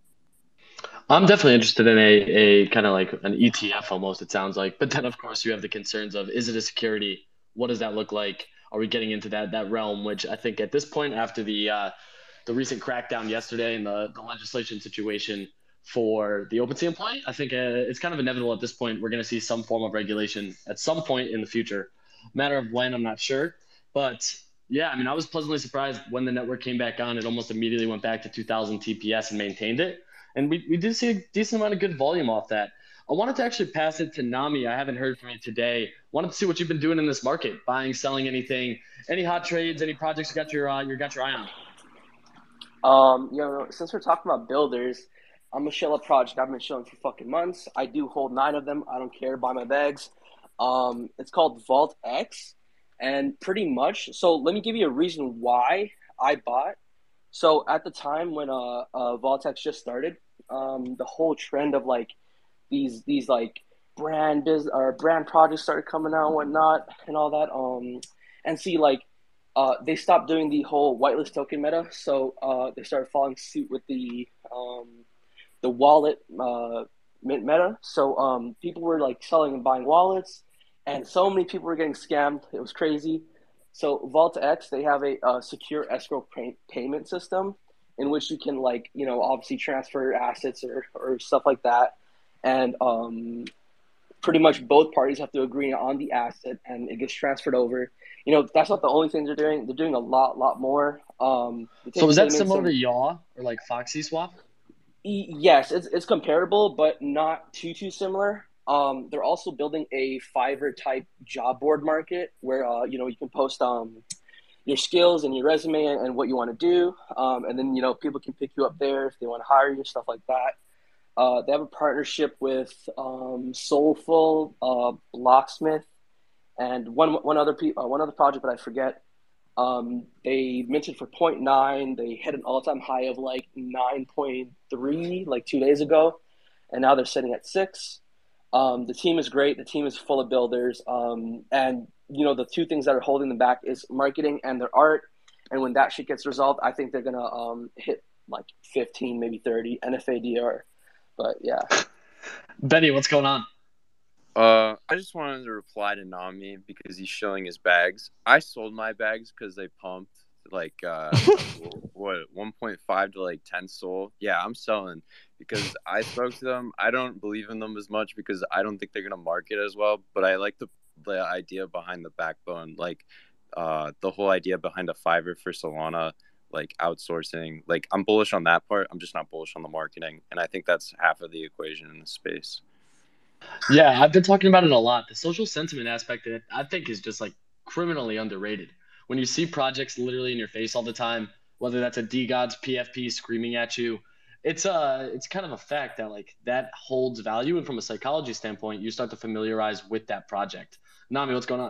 Speaker 2: I'm definitely interested in a, a kind of like an E T F almost, it sounds like. But then, of course, you have the concerns of, is it a security? What does that look like? Are we getting into that that realm, which I think at this point, after the uh, the recent crackdown yesterday and the, the legislation situation for the OpenSea employee, I think uh, it's kind of inevitable at this point. We're going to see some form of regulation at some point in the future. Matter of when, I'm not sure. But yeah, I mean, I was pleasantly surprised when the network came back on. It almost immediately went back to two thousand T P S and maintained it. And we, we did see a decent amount of good volume off that. I wanted to actually pass it to Nami. I haven't heard from you today. Wanted to see what you've been doing in this market, buying, selling anything, any hot trades, any projects you got your uh, you got your eye
Speaker 13: on. Um, you know, since we're talking about builders, I'm a shell up project. I've been shilling for fucking months. I do hold nine of them. I don't care. Buy my bags. Um, it's called Vault X, and pretty much. So let me give you a reason why I bought. So at the time when uh, uh Vault X just started, um, the whole trend of like these these like brand biz or brand projects started coming out and whatnot and all that. Um, and see like uh they stopped doing the whole whitelist token meta, so uh they started following suit with the um the wallet uh mint meta. So um people were like selling and buying wallets, and so many people were getting scammed. It was crazy. So Vault X, they have a, a secure escrow pay- payment system in which you can like, you know, obviously transfer assets or, or stuff like that. And um, pretty much both parties have to agree on the asset, and it gets transferred over. You know, that's not the only thing they're doing. They're doing a lot, lot more. Um,
Speaker 2: So is
Speaker 13: they
Speaker 2: that
Speaker 13: made
Speaker 2: similar
Speaker 13: some-
Speaker 2: to Yaw or like Foxy Swap?
Speaker 13: E- Yes, it's it's comparable, but not too too similar. Um, they're also building a Fiverr type job board market where uh, you know you can post um your skills and your resume and, and what you want to do, um, and then you know people can pick you up there if they want to hire you, stuff like that. Uh, they have a partnership with um, Soulful, uh, Locksmith, and one one other pe- uh, one other project that I forget. Um, they mentioned for point nine, they hit an all-time high of like nine point three like two days ago, and now they're sitting at six. Um, the team is great. The team is full of builders, um, and you know the two things that are holding them back is marketing and their art. And when that shit gets resolved, I think they're gonna um, hit like fifteen, maybe thirty N F A D R. But yeah,
Speaker 2: Benny, what's going on?
Speaker 5: Uh, I just wanted to reply to Nami because he's showing his bags. I sold my bags because they pumped like uh, what one point five to like ten sold. Yeah, I'm selling because I spoke to them. I don't believe in them as much because I don't think they're gonna market as well. But I like the the idea behind the backbone, like uh, the whole idea behind a Fiverr for Solana, like outsourcing. Like I'm bullish on that part. I'm just not bullish on the marketing, and I think that's half of the equation in this space.
Speaker 2: Yeah, I've been talking about it a lot. The social sentiment aspect of it, I think, is just like criminally underrated. When you see projects literally in your face all the time, whether that's a D-Gods P F P screaming at you, it's uh it's kind of a fact that like that holds value. And from a psychology standpoint, you start to familiarize with that project. Nami, what's going on?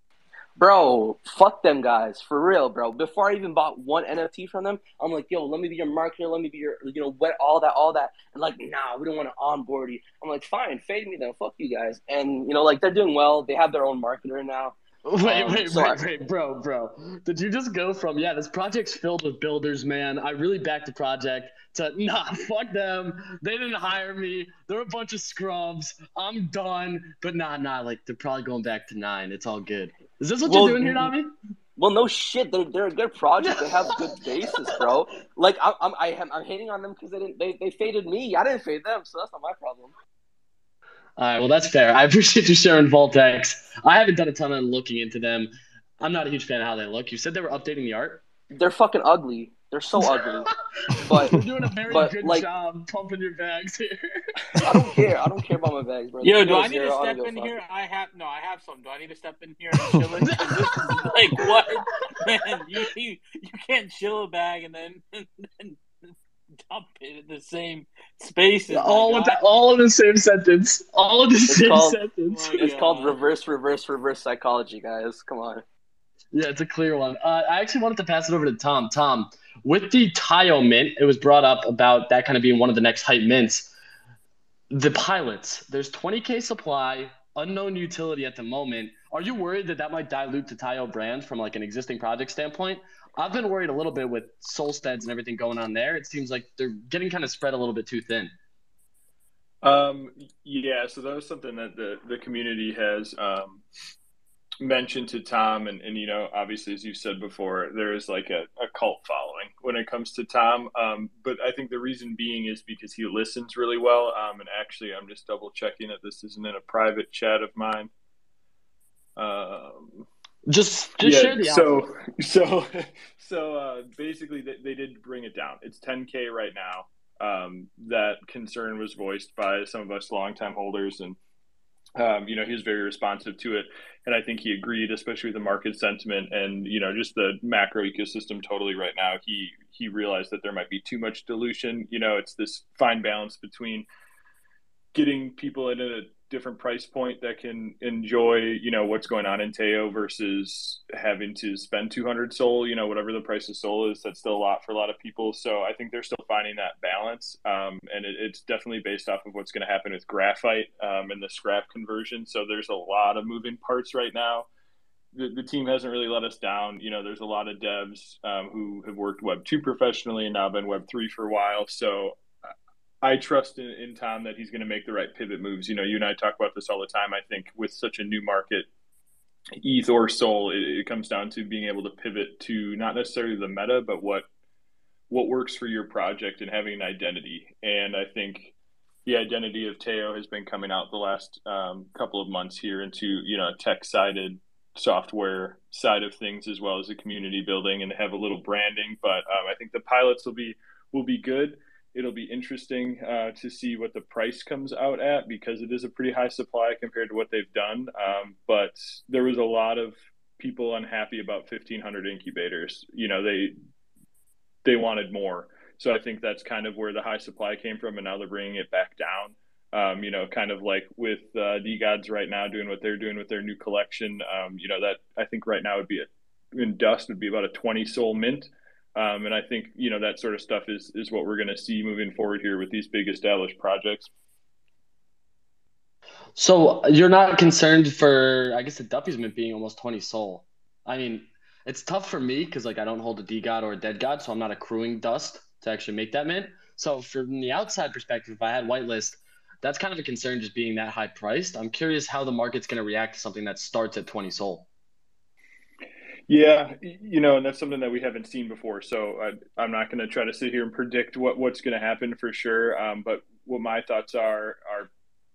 Speaker 13: bro, fuck them guys for real, bro. Before I even bought one N F T from them, I'm like, yo, let me be your marketer, let me be your, you know, what, all that, all that, and like, nah, we don't want to onboard you. I'm like, fine, fade me then, fuck you guys, and you know, like they're doing well. They have their own marketer now.
Speaker 2: Wait,
Speaker 13: Um,
Speaker 2: wait,
Speaker 13: so
Speaker 2: wait,
Speaker 13: I-
Speaker 2: wait, bro, bro. Did you just go from, yeah, this project's filled with builders, man. I really backed the project to, nah, fuck them. They didn't hire me. They're a bunch of scrubs. I'm done. But nah, nah, like they're probably going back to nine. It's all good. Is this what
Speaker 13: Well,
Speaker 2: you're doing here, Nami?
Speaker 13: Well, no shit. They're they're a good project. They have good basis, bro. Like I'm I'm I am, I'm hating on them because they didn't they, they faded me. I didn't fade them, so that's not my problem.
Speaker 2: All right, well, that's fair. I appreciate you sharing Voltex. I haven't done a ton of looking into them. I'm not a huge fan of how they look. You said they were updating the art?
Speaker 13: They're fucking ugly. They're so ugly. But
Speaker 2: You're doing a very
Speaker 13: but,
Speaker 2: good
Speaker 13: like,
Speaker 2: job pumping your bags here.
Speaker 13: I don't care. I don't care about my bags, bro.
Speaker 8: Yo,
Speaker 13: They
Speaker 8: do
Speaker 13: go
Speaker 8: I need to
Speaker 13: zero, I
Speaker 8: step
Speaker 13: don't
Speaker 8: in
Speaker 13: give a
Speaker 8: here?
Speaker 13: fuck.
Speaker 8: I have no. I have some. Do I need to step in here and chill it? 'Cause this is like what, man? You, you you can't chill a bag and then and then dump it in the same spaces.
Speaker 2: all,
Speaker 8: Like,
Speaker 2: with the,
Speaker 8: I-
Speaker 2: all in the same sentence. All in the
Speaker 13: It's
Speaker 2: same
Speaker 13: called
Speaker 2: sentence.
Speaker 8: Oh,
Speaker 13: it's
Speaker 8: yeah.
Speaker 13: called reverse, reverse, reverse psychology, guys. Come on.
Speaker 2: Yeah, it's a clear one. Uh, I actually wanted to pass it over to Tom. Tom, with the Tayo mint, it was brought up about that kind of being one of the next hype mints. The pilots, there's twenty K supply, unknown utility at the moment. Are you worried that that might dilute the Tayo brand from like an existing project standpoint? I've been worried a little bit with Solsteads and everything going on there. It seems like they're getting kind of spread a little bit too thin.
Speaker 9: Um, yeah, so that was something that the, the community has um, mentioned to Tom. And, and, you know, obviously, as you said before, there is like a, a cult following when it comes to Tom. Um, but I think the reason being is because he listens really well. Um, and actually, I'm just double checking that this isn't in a private chat of mine. Um,
Speaker 2: Just just
Speaker 9: yeah,
Speaker 2: share the
Speaker 9: so
Speaker 2: output.
Speaker 9: so so uh, basically they, they did bring it down. It's ten K right now. Um, that concern was voiced by some of us longtime holders, and um, you know, he was very responsive to it, and I think he agreed, especially with the market sentiment and you know just the macro ecosystem totally right now. He he realized that there might be too much dilution. You know, it's this fine balance between getting people in a different price point that can enjoy, you know, what's going on in Teo versus having to spend two hundred Sol, you know, whatever the price of Sol is, that's still a lot for a lot of people. So I think they're still finding that balance. Um, and it, it's definitely based off of what's going to happen with graphite um, and the scrap conversion. So there's a lot of moving parts right now. The, the team hasn't really let us down. You know, there's a lot of devs um, who have worked Web two professionally and now been Web three for a while. So I trust in, in Tom that he's going to make the right pivot moves. You know, you and I talk about this all the time. I think with such a new market, E T H or Sol, it, it comes down to being able to pivot to not necessarily the meta, but what what works for your project and having an identity. And I think the identity of Teo has been coming out the last um, couple of months here into, you know, a tech-sided software side of things as well as the community building and have a little branding. But um, I think the pilots will be will be good. It'll be interesting uh, to see what the price comes out at because it is a pretty high supply compared to what they've done. Um, but there was a lot of people unhappy about fifteen hundred incubators. You know, they they wanted more. So I think that's kind of where the high supply came from, and now they're bringing it back down. Um, you know, kind of like with uh, DeGods right now doing what they're doing with their new collection. Um, you know, that I think right now would be a, in dust would be about a twenty soul mint. Um, and I think, you know, that sort of stuff is, is what we're going to see moving forward here with these big established projects.
Speaker 2: So you're not concerned for, I guess, the Duppy's mint being almost twenty soul. I mean, it's tough for me because, like, I don't hold a D-God or a dead God, so I'm not accruing dust to actually make that mint. So from the outside perspective, if I had whitelist, that's kind of a concern just being that high priced. I'm curious how the market's going to react to something that starts at twenty soul.
Speaker 9: Yeah, you know, and that's something that we haven't seen before. So I, I'm not going to try to sit here and predict what, what's going to happen for sure. Um, but what my thoughts are are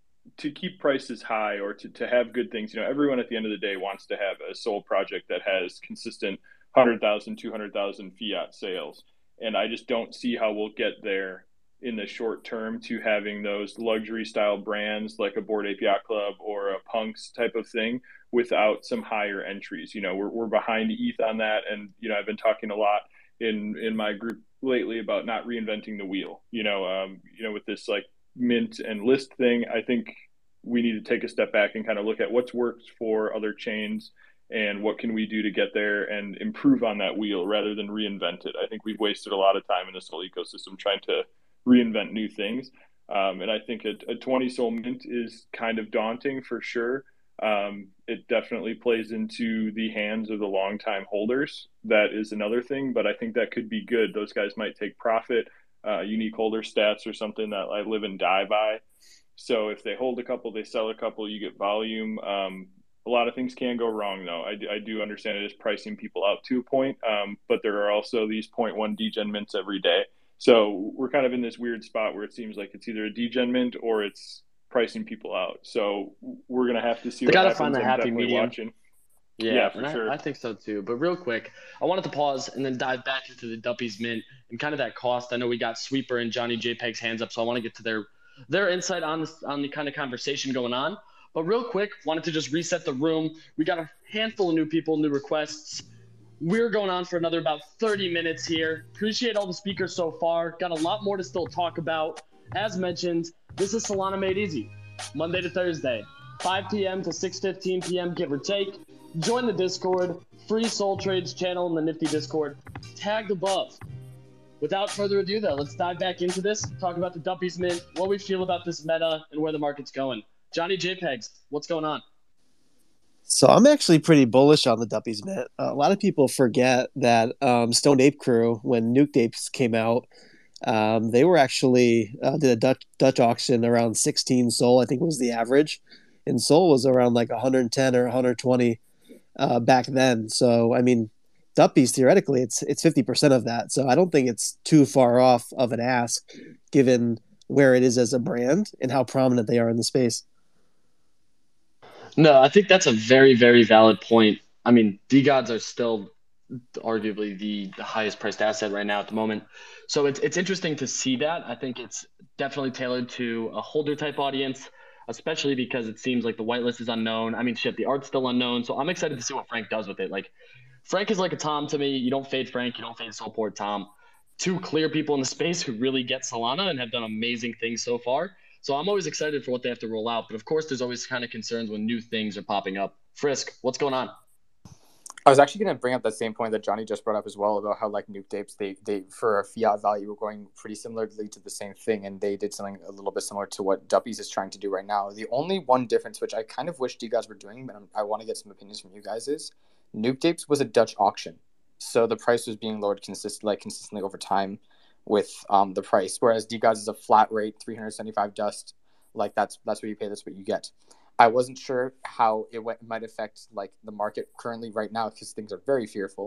Speaker 9: to keep prices high or to, to have good things. You know, everyone at the end of the day wants to have a soul project that has consistent one hundred thousand, two hundred thousand fiat sales. And I just don't see how we'll get there in the short term to having those luxury style brands like a Bored Ape Yacht Club or a Punks type of thing without some higher entries. You know, we're we're behind E T H on that. And, you know, I've been talking a lot in, in my group lately about not reinventing the wheel, you know, um, you know, with this like mint and list thing. I think we need to take a step back and kind of look at what's worked for other chains and what can we do to get there and improve on that wheel rather than reinvent it. I think we've wasted a lot of time in this whole ecosystem trying to reinvent new things. Um, and I think a, a twenty soul mint is kind of daunting for sure. Um, it definitely plays into the hands of the longtime holders. That is another thing, but I think that could be good. Those guys might take profit, uh, unique holder stats or something that I live and die by. So if they hold a couple, they sell a couple, you get volume. Um, a lot of things can go wrong though. I, I do understand it is pricing people out to a point, um, but there are also these zero point one degen mints every day. So we're kind of in this weird spot where it seems like it's either a degen mint or it's pricing people out. So we're going to have to see
Speaker 2: They
Speaker 9: what
Speaker 2: gotta
Speaker 9: happens.
Speaker 2: find the
Speaker 9: I'm
Speaker 2: happy
Speaker 9: definitely
Speaker 2: medium.
Speaker 9: watching.
Speaker 2: Yeah,
Speaker 9: Yeah, for
Speaker 2: and I,
Speaker 9: sure.
Speaker 2: I think so too. But real quick, I wanted to pause and then dive back into the Duppy's mint and kind of that cost. I know we got Sweeper and Johnny JPEG's hands up, so I want to get to their their insight on this, on the kind of conversation going on. But real quick, wanted to just reset the room. We got a handful of new people, new requests. We're going on for another about thirty minutes here. Appreciate all the speakers so far. Got a lot more to still talk about. As mentioned, this is Solana Made Easy, Monday to Thursday, five p.m. to six fifteen p.m., give or take. Join the Discord, free Soul Trades channel in the Nifty Discord, tagged above. Without further ado, though, let's dive back into this, talk about the Duppy's mint, what we feel about this meta, and where the market's going. Johnny JPEGs, what's going on?
Speaker 10: So I'm actually pretty bullish on the Duppy's mint. Uh, a lot of people forget that um, Stoned Ape Crew, when Nuked Apes came out, um, they were actually uh, did a Dutch, Dutch auction around sixteen Sol, I think was the average, and Sol was around like one hundred ten or one hundred twenty uh, back then. So I mean, Duppy's theoretically it's it's fifty percent of that. So I don't think it's too far off of an ask, given where it is as a brand and how prominent they are in the space.
Speaker 2: No, I think that's a very, very valid point. I mean, D-Gods are still arguably the, the highest priced asset right now at the moment. So it's it's interesting to see that. I think it's definitely tailored to a holder type audience, especially because it seems like the whitelist is unknown. I mean, shit, the art's still unknown. So I'm excited to see what Frank does with it. Like, Frank is like a Tom to me. You don't fade Frank. You don't fade Soulport Tom. Two clear people in the space who really get Solana and have done amazing things so far. So I'm always excited for what they have to roll out. But of course, there's always kind of concerns when new things are popping up. Frisk, what's going on?
Speaker 3: I was actually going to bring up that same point that Johnny just brought up as well about how like Nuked Apes, they, they for a fiat value were going pretty similarly to the same thing, and they did something a little bit similar to what Duppy's is trying to do right now. The only one difference, which I kind of wish you guys were doing, but I'm, I want to get some opinions from you guys, is Nuked Apes was a Dutch auction, so the price was being lowered consist like consistently over time with um the price, whereas D-Gods is a flat rate, three hundred seventy-five dust, like that's that's what you pay, that's what you get. I wasn't sure how it went, might affect like the market currently right now because things are very fearful.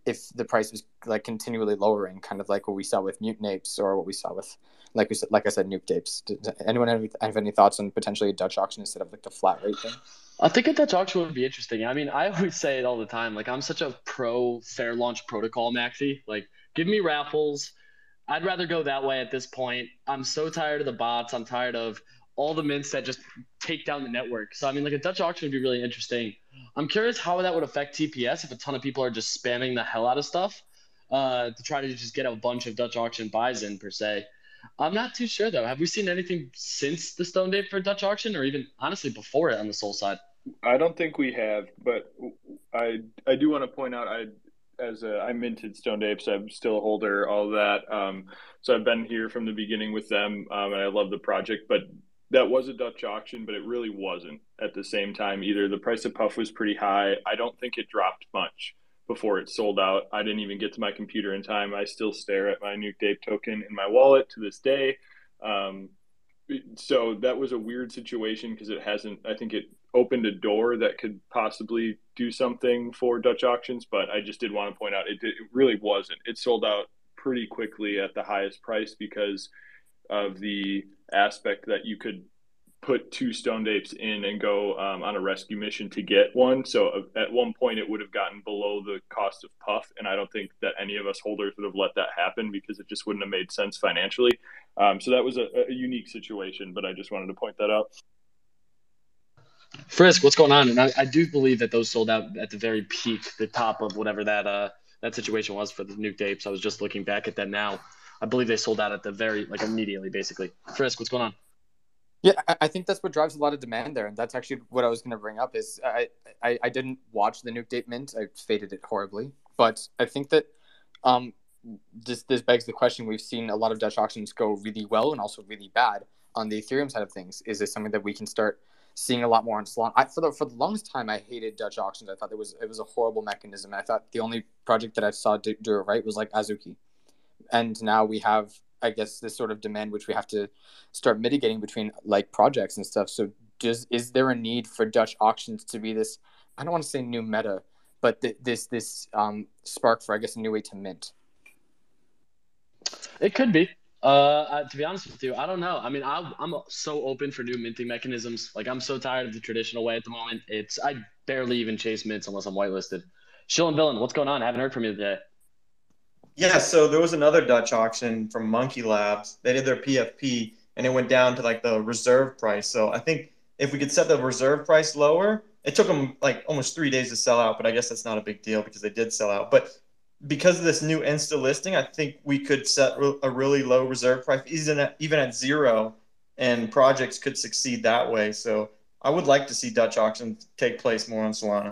Speaker 3: if the price was like continually lowering, kind of like what we saw with Mutant Apes or what we saw with, like we said, like I said, Nuked Apes. Does anyone have, have any thoughts on potentially a Dutch auction instead of like the flat rate thing?
Speaker 2: I think a Dutch auction would be interesting. I mean, I always say it all the time. Like, I'm such a pro fair launch protocol, Maxi. Like, give me raffles. I'd rather go that way at this point. I'm so tired of the bots. I'm tired of all the mints that just take down the network. So, I mean, like a Dutch auction would be really interesting. I'm curious how that would affect T P S if a ton of people are just spamming the hell out of stuff uh, to try to just get a bunch of Dutch auction buys in, per se. I'm not too sure, though. Have we seen anything since the Stone date for Dutch auction, or even, honestly, before it on the Sol side?
Speaker 9: I don't think we have, but I I do want to point out I as a, I minted Stoned Apes. I'm still a holder, all that. Um, so I've been here from the beginning with them, um, and I love the project. But that was a Dutch auction, but it really wasn't at the same time either. The price of Puff was pretty high. I don't think it dropped much before it sold out. I didn't even get to my computer in time. I still stare at my Nuked Ape token in my wallet to this day. Um, so that was a weird situation because it hasn't, I think it opened a door that could possibly do something for Dutch auctions, but I just did want to point out it, it really wasn't. It sold out pretty quickly at the highest price because of the aspect that you could put two Stoned Apes in and go um, on a rescue mission to get one. So at one point it would have gotten below the cost of Puff, and I don't think that any of us holders would have let that happen because it just wouldn't have made sense financially. Um, so that was a, a unique situation, but I just wanted to point that out.
Speaker 2: Frisk, what's going on? And I, I do believe that those sold out at the very peak, the top of whatever that uh, that situation was for the Nuked Apes. I was just looking back at that now. I believe they sold out at the very, like, immediately, basically. Frisk, what's going on?
Speaker 3: Yeah, I think that's what drives a lot of demand there, and that's actually what I was going to bring up. Is I, I, I didn't watch the Nuked Ape mint. I faded it horribly, but I think that um this this begs the question. We've seen a lot of Dutch auctions go really well and also really bad on the Ethereum side of things. Is this something that we can start seeing a lot more on Solana? I, for the for the longest time, I hated Dutch auctions. I thought it was it was a horrible mechanism. I thought the only project that I saw do, do it right was like Azuki, and now we have, I guess, this sort of demand which we have to start mitigating between like projects and stuff. So does is there a need for Dutch auctions to be this, I don't want to say new meta, but th- this this um, spark for, I guess, a new way to mint?
Speaker 2: It could be. Uh, to be honest with you, I don't know. I mean, I, I'm so open for new minting mechanisms. Like, I'm so tired of the traditional way at the moment. It's I barely even chase mints unless I'm whitelisted. Shill and Villain, what's going on? I haven't heard from you today.
Speaker 4: Yeah, so there was another Dutch auction from Monkey Labs. They did their P F P, and it went down to like the reserve price. So I think if we could set the reserve price lower, it took them like almost three days to sell out, but I guess that's not a big deal because they did sell out. But because of this new Insta listing, I think we could set a really low reserve price, even at, even at zero, and projects could succeed that way. So I would like to see Dutch auctions take place more on Solana.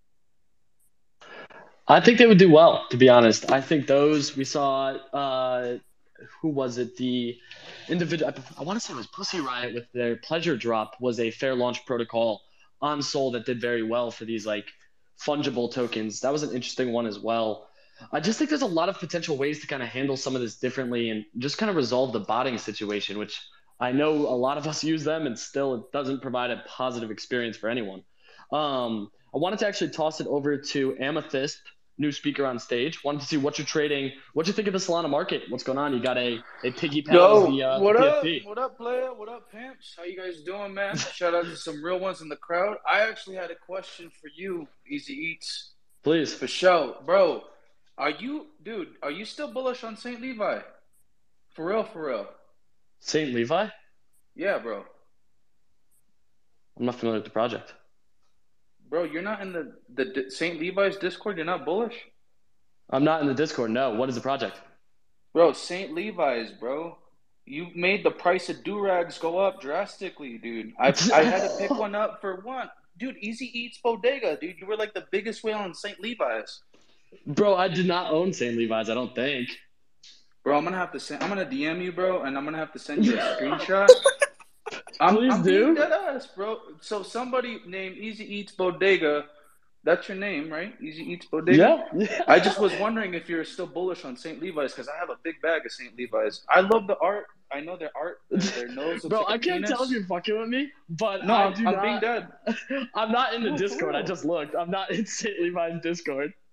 Speaker 2: I think they would do well, to be honest. I think those we saw, uh, who was it? The individual, I want to say it was Pussy Riot with their Pleasure Drop was a fair launch protocol on Sol that did very well for these like fungible tokens. That was an interesting one as well. I just think there's a lot of potential ways to kind of handle some of this differently and just kind of resolve the botting situation, which I know a lot of us use them and still it doesn't provide a positive experience for anyone. Um, I wanted to actually toss it over to Amethyst, new speaker on stage. Wanted to see what you're trading. What you think of the Solana market? What's going on? You got a, a piggy pad
Speaker 14: Yo,
Speaker 2: of the uh,
Speaker 14: what
Speaker 2: P
Speaker 14: up?
Speaker 2: F P.
Speaker 14: What up, player? What up, pimps? How you guys doing, man? Shout out to some real ones in the crowd. I actually had a question for you, Easy Eats.
Speaker 2: Please.
Speaker 14: For sure. Bro, are you, dude, are you still bullish on Saint Levi? For real, for real.
Speaker 2: Saint Levi?
Speaker 14: Yeah, bro.
Speaker 2: I'm not familiar with the project.
Speaker 14: Bro, you're not in the, the Saint Levi's Discord? You're not bullish?
Speaker 2: I'm not in the Discord, no. What is the project?
Speaker 14: Bro, Saint Levi's, bro. You made the price of do-rags go up drastically, dude. I I had to pick one up for one. Dude, Easy Eats Bodega, dude. You were like the biggest whale on Saint Levi's.
Speaker 2: Bro, I did not own Saint Levi's, I don't think.
Speaker 14: Bro, I'm gonna have to send I'm gonna D M you, bro, and I'm gonna have to send you a screenshot. I'm,
Speaker 2: Please
Speaker 14: I'm
Speaker 2: do.
Speaker 14: being dead ass, bro. So somebody named Easy Eats Bodega, that's your name, right? Easy Eats Bodega?
Speaker 2: Yeah. yeah.
Speaker 14: I just was wondering if you're still bullish on Saint Levi's because I have a big bag of Saint Levi's. I love the art. I know their art. Their nose looks
Speaker 2: Bro,
Speaker 14: like a
Speaker 2: I can't
Speaker 14: penis.
Speaker 2: tell if you're fucking with me, but
Speaker 14: No,
Speaker 2: I
Speaker 14: I'm,
Speaker 2: do
Speaker 14: I'm
Speaker 2: not,
Speaker 14: being dead.
Speaker 2: I'm not in the
Speaker 14: Cool,
Speaker 2: Discord.
Speaker 14: cool.
Speaker 2: I just looked. I'm not in Saint Levi's Discord.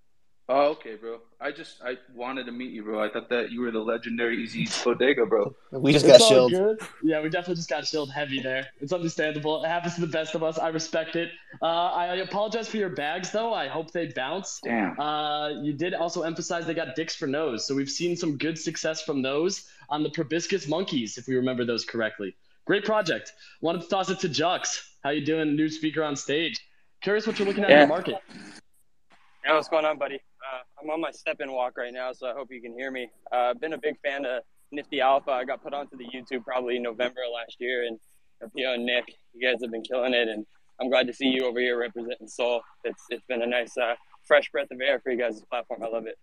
Speaker 14: Oh, okay, bro. I just I wanted to meet you, bro. I thought that you were the legendary Easy Eats Bodega, bro.
Speaker 10: We just
Speaker 2: It's
Speaker 10: got
Speaker 2: all
Speaker 10: shilled.
Speaker 2: good. Yeah, we definitely just got shilled heavy there. It's understandable. It happens to the best of us. I respect it. Uh, I apologize for your bags, though. I hope they bounce.
Speaker 14: Damn.
Speaker 2: Uh, you did also emphasize they got dicks for nose, so we've seen some good success from those on the Proboscis Monkeys, if we remember those correctly. Great project. Wanted to toss it to Jux. How you doing, new speaker on stage? Curious what you're looking at
Speaker 15: Yeah.
Speaker 2: in the market.
Speaker 15: Yeah, what's going on, buddy? Uh, I'm on my step-in walk right now, so I hope you can hear me. I've uh, been a big fan of Nifty Alpha. I got put onto the YouTube probably in November of last year, and P O and Nick, you guys have been killing it, and I'm glad to see you over here representing Soul. It's It's been a nice, uh, fresh breath of air for you guys' platform. I love it.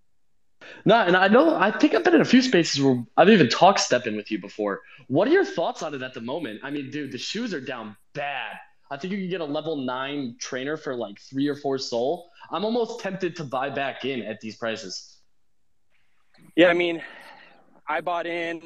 Speaker 2: No, and I know, I think I've been in a few spaces where I've even talked step-in with you before. What are your thoughts on it at the moment? I mean, dude, the shoes are down bad. I think you can get a level nine trainer for like three or four soul. I'm almost tempted to buy back in at these prices.
Speaker 15: Yeah, I mean, I bought in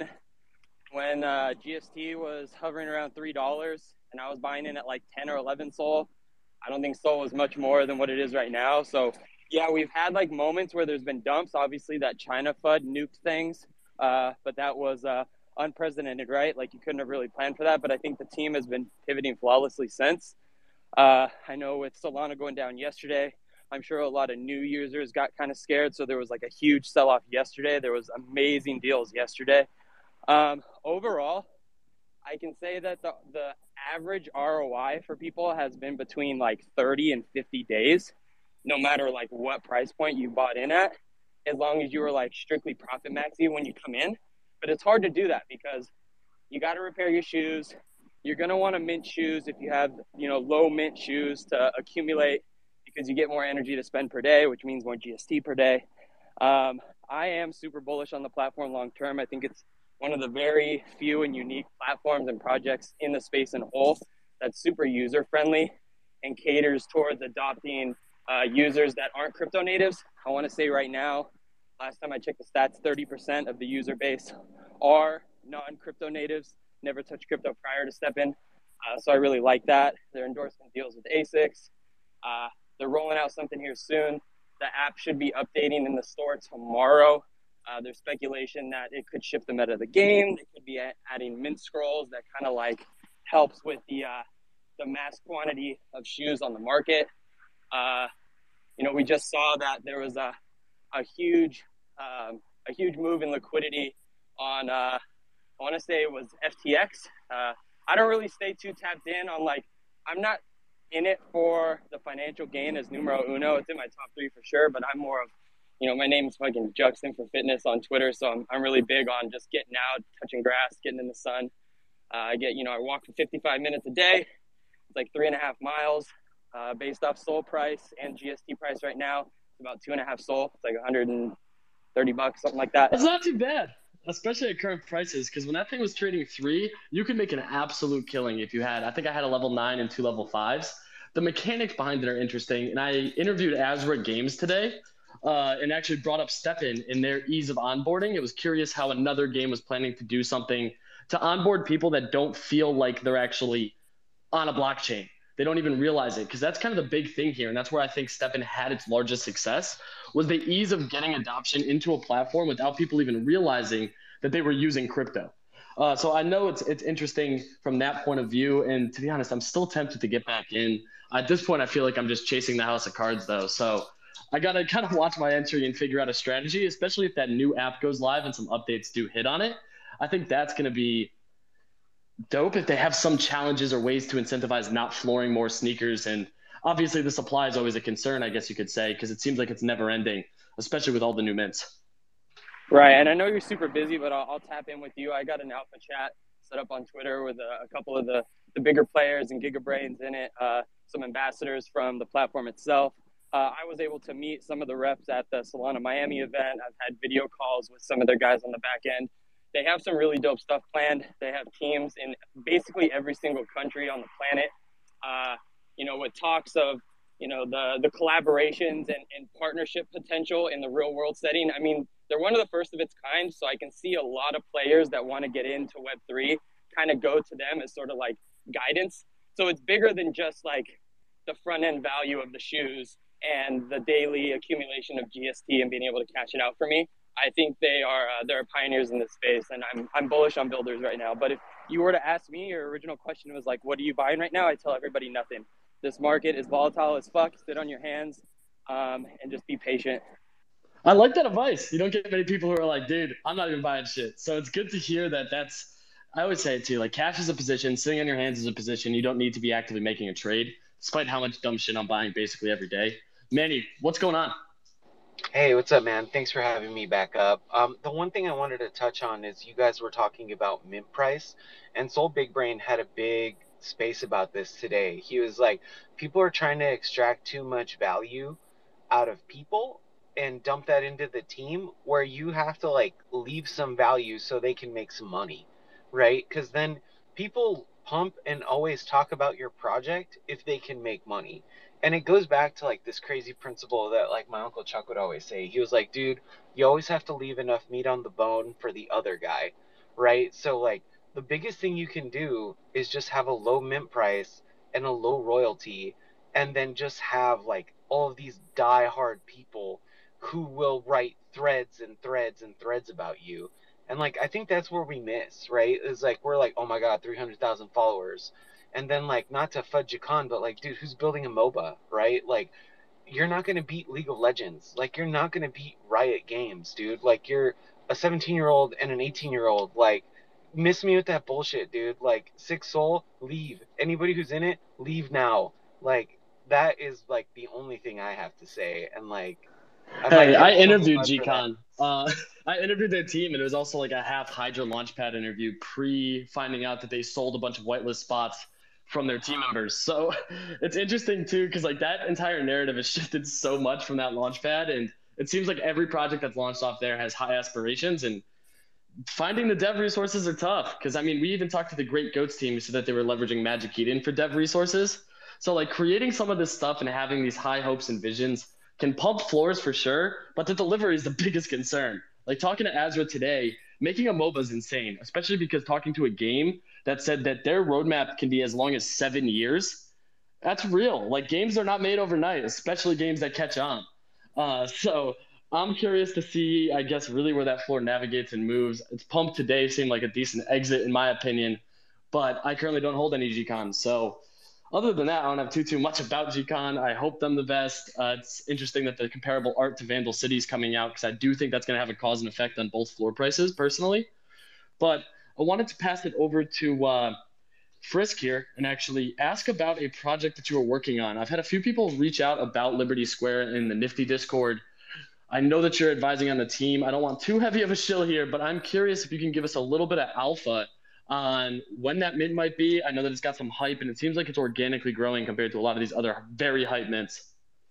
Speaker 15: when uh, G S T was hovering around three dollars, and I was buying in at like ten or eleven soul. I don't think soul is much more than what it is right now. So, yeah, we've had like moments where there's been dumps. Obviously, that China F U D nuked things, uh, but that was uh, unprecedented, right? Like, you couldn't have really planned for that, but I think the team has been pivoting flawlessly since. Uh, I know with Solana going down yesterday, I'm sure a lot of new users got kind of scared, so there was like a huge sell-off yesterday. There was amazing deals yesterday. Um, overall, I can say that the, the average R O I for people has been between like thirty and fifty days, no matter like what price point you bought in at, as long as you were like strictly profit maxi when you come in. But it's hard to do that because you got to repair your shoes. You're going to want to mint shoes if you have, you know, low mint shoes to accumulate, because you get more energy to spend per day, which means more G S T per day. Um, I am super bullish on the platform long term. I think it's one of the very few and unique platforms and projects in the space in whole that's super user friendly and caters towards adopting uh, users that aren't crypto natives. I want to say right now, last time I checked the stats, thirty percent of the user base are non-crypto natives, never touched crypto prior to step-in. Uh, so I really like that. They're endorsing deals with A SICs. Uh, they're rolling out something here soon. The app should be updating in the store tomorrow. Uh, there's speculation that it could shift the meta of the game. They could be a- adding mint scrolls that kind of like helps with the uh, the mass quantity of shoes on the market. Uh, you know, we just saw that there was a a huge um, a huge move in liquidity on uh, I want to say it was F T X. Uh, I don't really stay too tapped in on like I'm not in it for the financial gain as numero uno. It's in my top three for sure, but I'm more of, you know, my name is fucking Juxin for Fitness on Twitter, so I'm I'm really big on just getting out, touching grass, getting in the sun. Uh, I get, you know, I walk for fifty-five minutes a day. It's like three and a half miles uh, based off Sol price and G S T price right now. It's about two and a half Sol. It's like one hundred thirty bucks, something like that.
Speaker 2: That's not too bad, especially at current prices, because when that thing was trading three, you could make an absolute killing if you had, I think I had a level nine and two level fives. The mechanics behind it are interesting, and I interviewed Azra Games today uh, and actually brought up Step-In in their ease of onboarding. It was curious how another game was planning to do something to onboard people that don't feel like they're actually on a blockchain. They don't even realize it, because that's kind of the big thing here, and that's where I think Step-In had its largest success, was the ease of getting adoption into a platform without people even realizing that they were using crypto. Uh, so I know it's it's interesting from that point of view, and to be honest, I'm still tempted to get back in. At this point, I feel like I'm just chasing the house of cards, though. So I got to kind of watch my entry and figure out a strategy, especially if that new app goes live and some updates do hit on it. I think that's going to be dope if they have some challenges or ways to incentivize not flooring more sneakers. And obviously the supply is always a concern, I guess you could say, because it seems like it's never ending, especially with all the new mints.
Speaker 15: Right, and I know you're super busy, but I'll, I'll tap in with you. I got an alpha chat set up on Twitter with a, a couple of the, the bigger players and GigaBrains in it, uh, some ambassadors from the platform itself. Uh, I was able to meet some of the reps at the Solana Miami event. I've had video calls with some of their guys on the back end. They have some really dope stuff planned. They have teams in basically every single country on the planet. Uh, you know, with talks of, you know, the, the collaborations and, and partnership potential in the real world setting. I mean, they're one of the first of its kind. So I can see a lot of players that want to get into Web three kind of go to them as sort of like guidance. So it's bigger than just like the front end value of the shoes and the daily accumulation of G S T and being able to cash it out for me. I think they are uh, they're pioneers in this space, and I'm I'm bullish on builders right now. But if you were to ask me, your original question was like, what are you buying right now? I tell everybody nothing. This market is volatile as fuck. Sit on your hands um, and just be patient.
Speaker 2: I like that advice. You don't get many people who are like, dude, I'm not even buying shit. So it's good to hear that that's – I always say it too. Like, cash is a position. Sitting on your hands is a position. You don't need to be actively making a trade, despite how much dumb shit I'm buying basically every day. Manny, what's going on?
Speaker 6: Hey, what's up, man? Thanks for having me back up. Um, the one thing I wanted to touch on is you guys were talking about mint price, and Soul Big Brain had a big space about this today. He was like, people are trying to extract too much value out of people and dump that into the team, where you have to like leave some value so they can make some money, right? Because then people pump and always talk about your project if they can make money. And it goes back to like this crazy principle that like my Uncle Chuck would always say. He was like, dude, you always have to leave enough meat on the bone for the other guy, right? So like the biggest thing you can do is just have a low mint price and a low royalty, and then just have like all of these die-hard people who will write threads and threads and threads about you. And like I think that's where we miss, right? Is like we're like, oh my god, three hundred thousand followers. And then, like, not to fudge your con, but, like, dude, who's building a MOBA, right? Like, you're not going to beat League of Legends. Like, you're not going to beat Riot Games, dude. Like, you're a seventeen-year-old and an eighteen-year-old. Like, miss me with that bullshit, dude. Like, Six Soul, leave. Anybody who's in it, leave now. Like, that is, like, the only thing I have to say. And, like, I
Speaker 2: hey, I interviewed G-Con. Uh, I interviewed their team, and it was also, like, a half Hydra Launchpad interview pre-finding out that they sold a bunch of whitelist spots from their team members. So it's interesting too, because like that entire narrative has shifted so much from that launch pad, and it seems like every project that's launched off there has high aspirations, and finding the dev resources are tough. Because I mean, we even talked to the Great Goats team who said that they were leveraging Magic Eden for dev resources. So like creating some of this stuff and having these high hopes and visions can pump floors for sure, but the delivery is the biggest concern. Like talking to Azra today, making a MOBA is insane, especially because talking to a game that said that their roadmap can be as long as seven years. That's real. Like games are not made overnight, especially games that catch on. Uh, so I'm curious to see, I guess, really where that floor navigates and moves. It's pumped today seemed like a decent exit in my opinion, but I currently don't hold any G-Con. So other than that, I don't have too, too much about G-Con. I hope them the best. Uh, it's interesting that the comparable art to Vandal City is coming out, because I do think that's going to have a cause and effect on both floor prices personally. But I wanted to pass it over to uh, Frisk here and actually ask about a project that you were working on. I've had a few people reach out about Liberty Square in the Nifty Discord. I know that you're advising on the team. I don't want too heavy of a shill here, but I'm curious if you can give us a little bit of alpha on when that mint might be. I know that it's got some hype, and it seems like it's organically growing compared to a lot of these other very hype mints.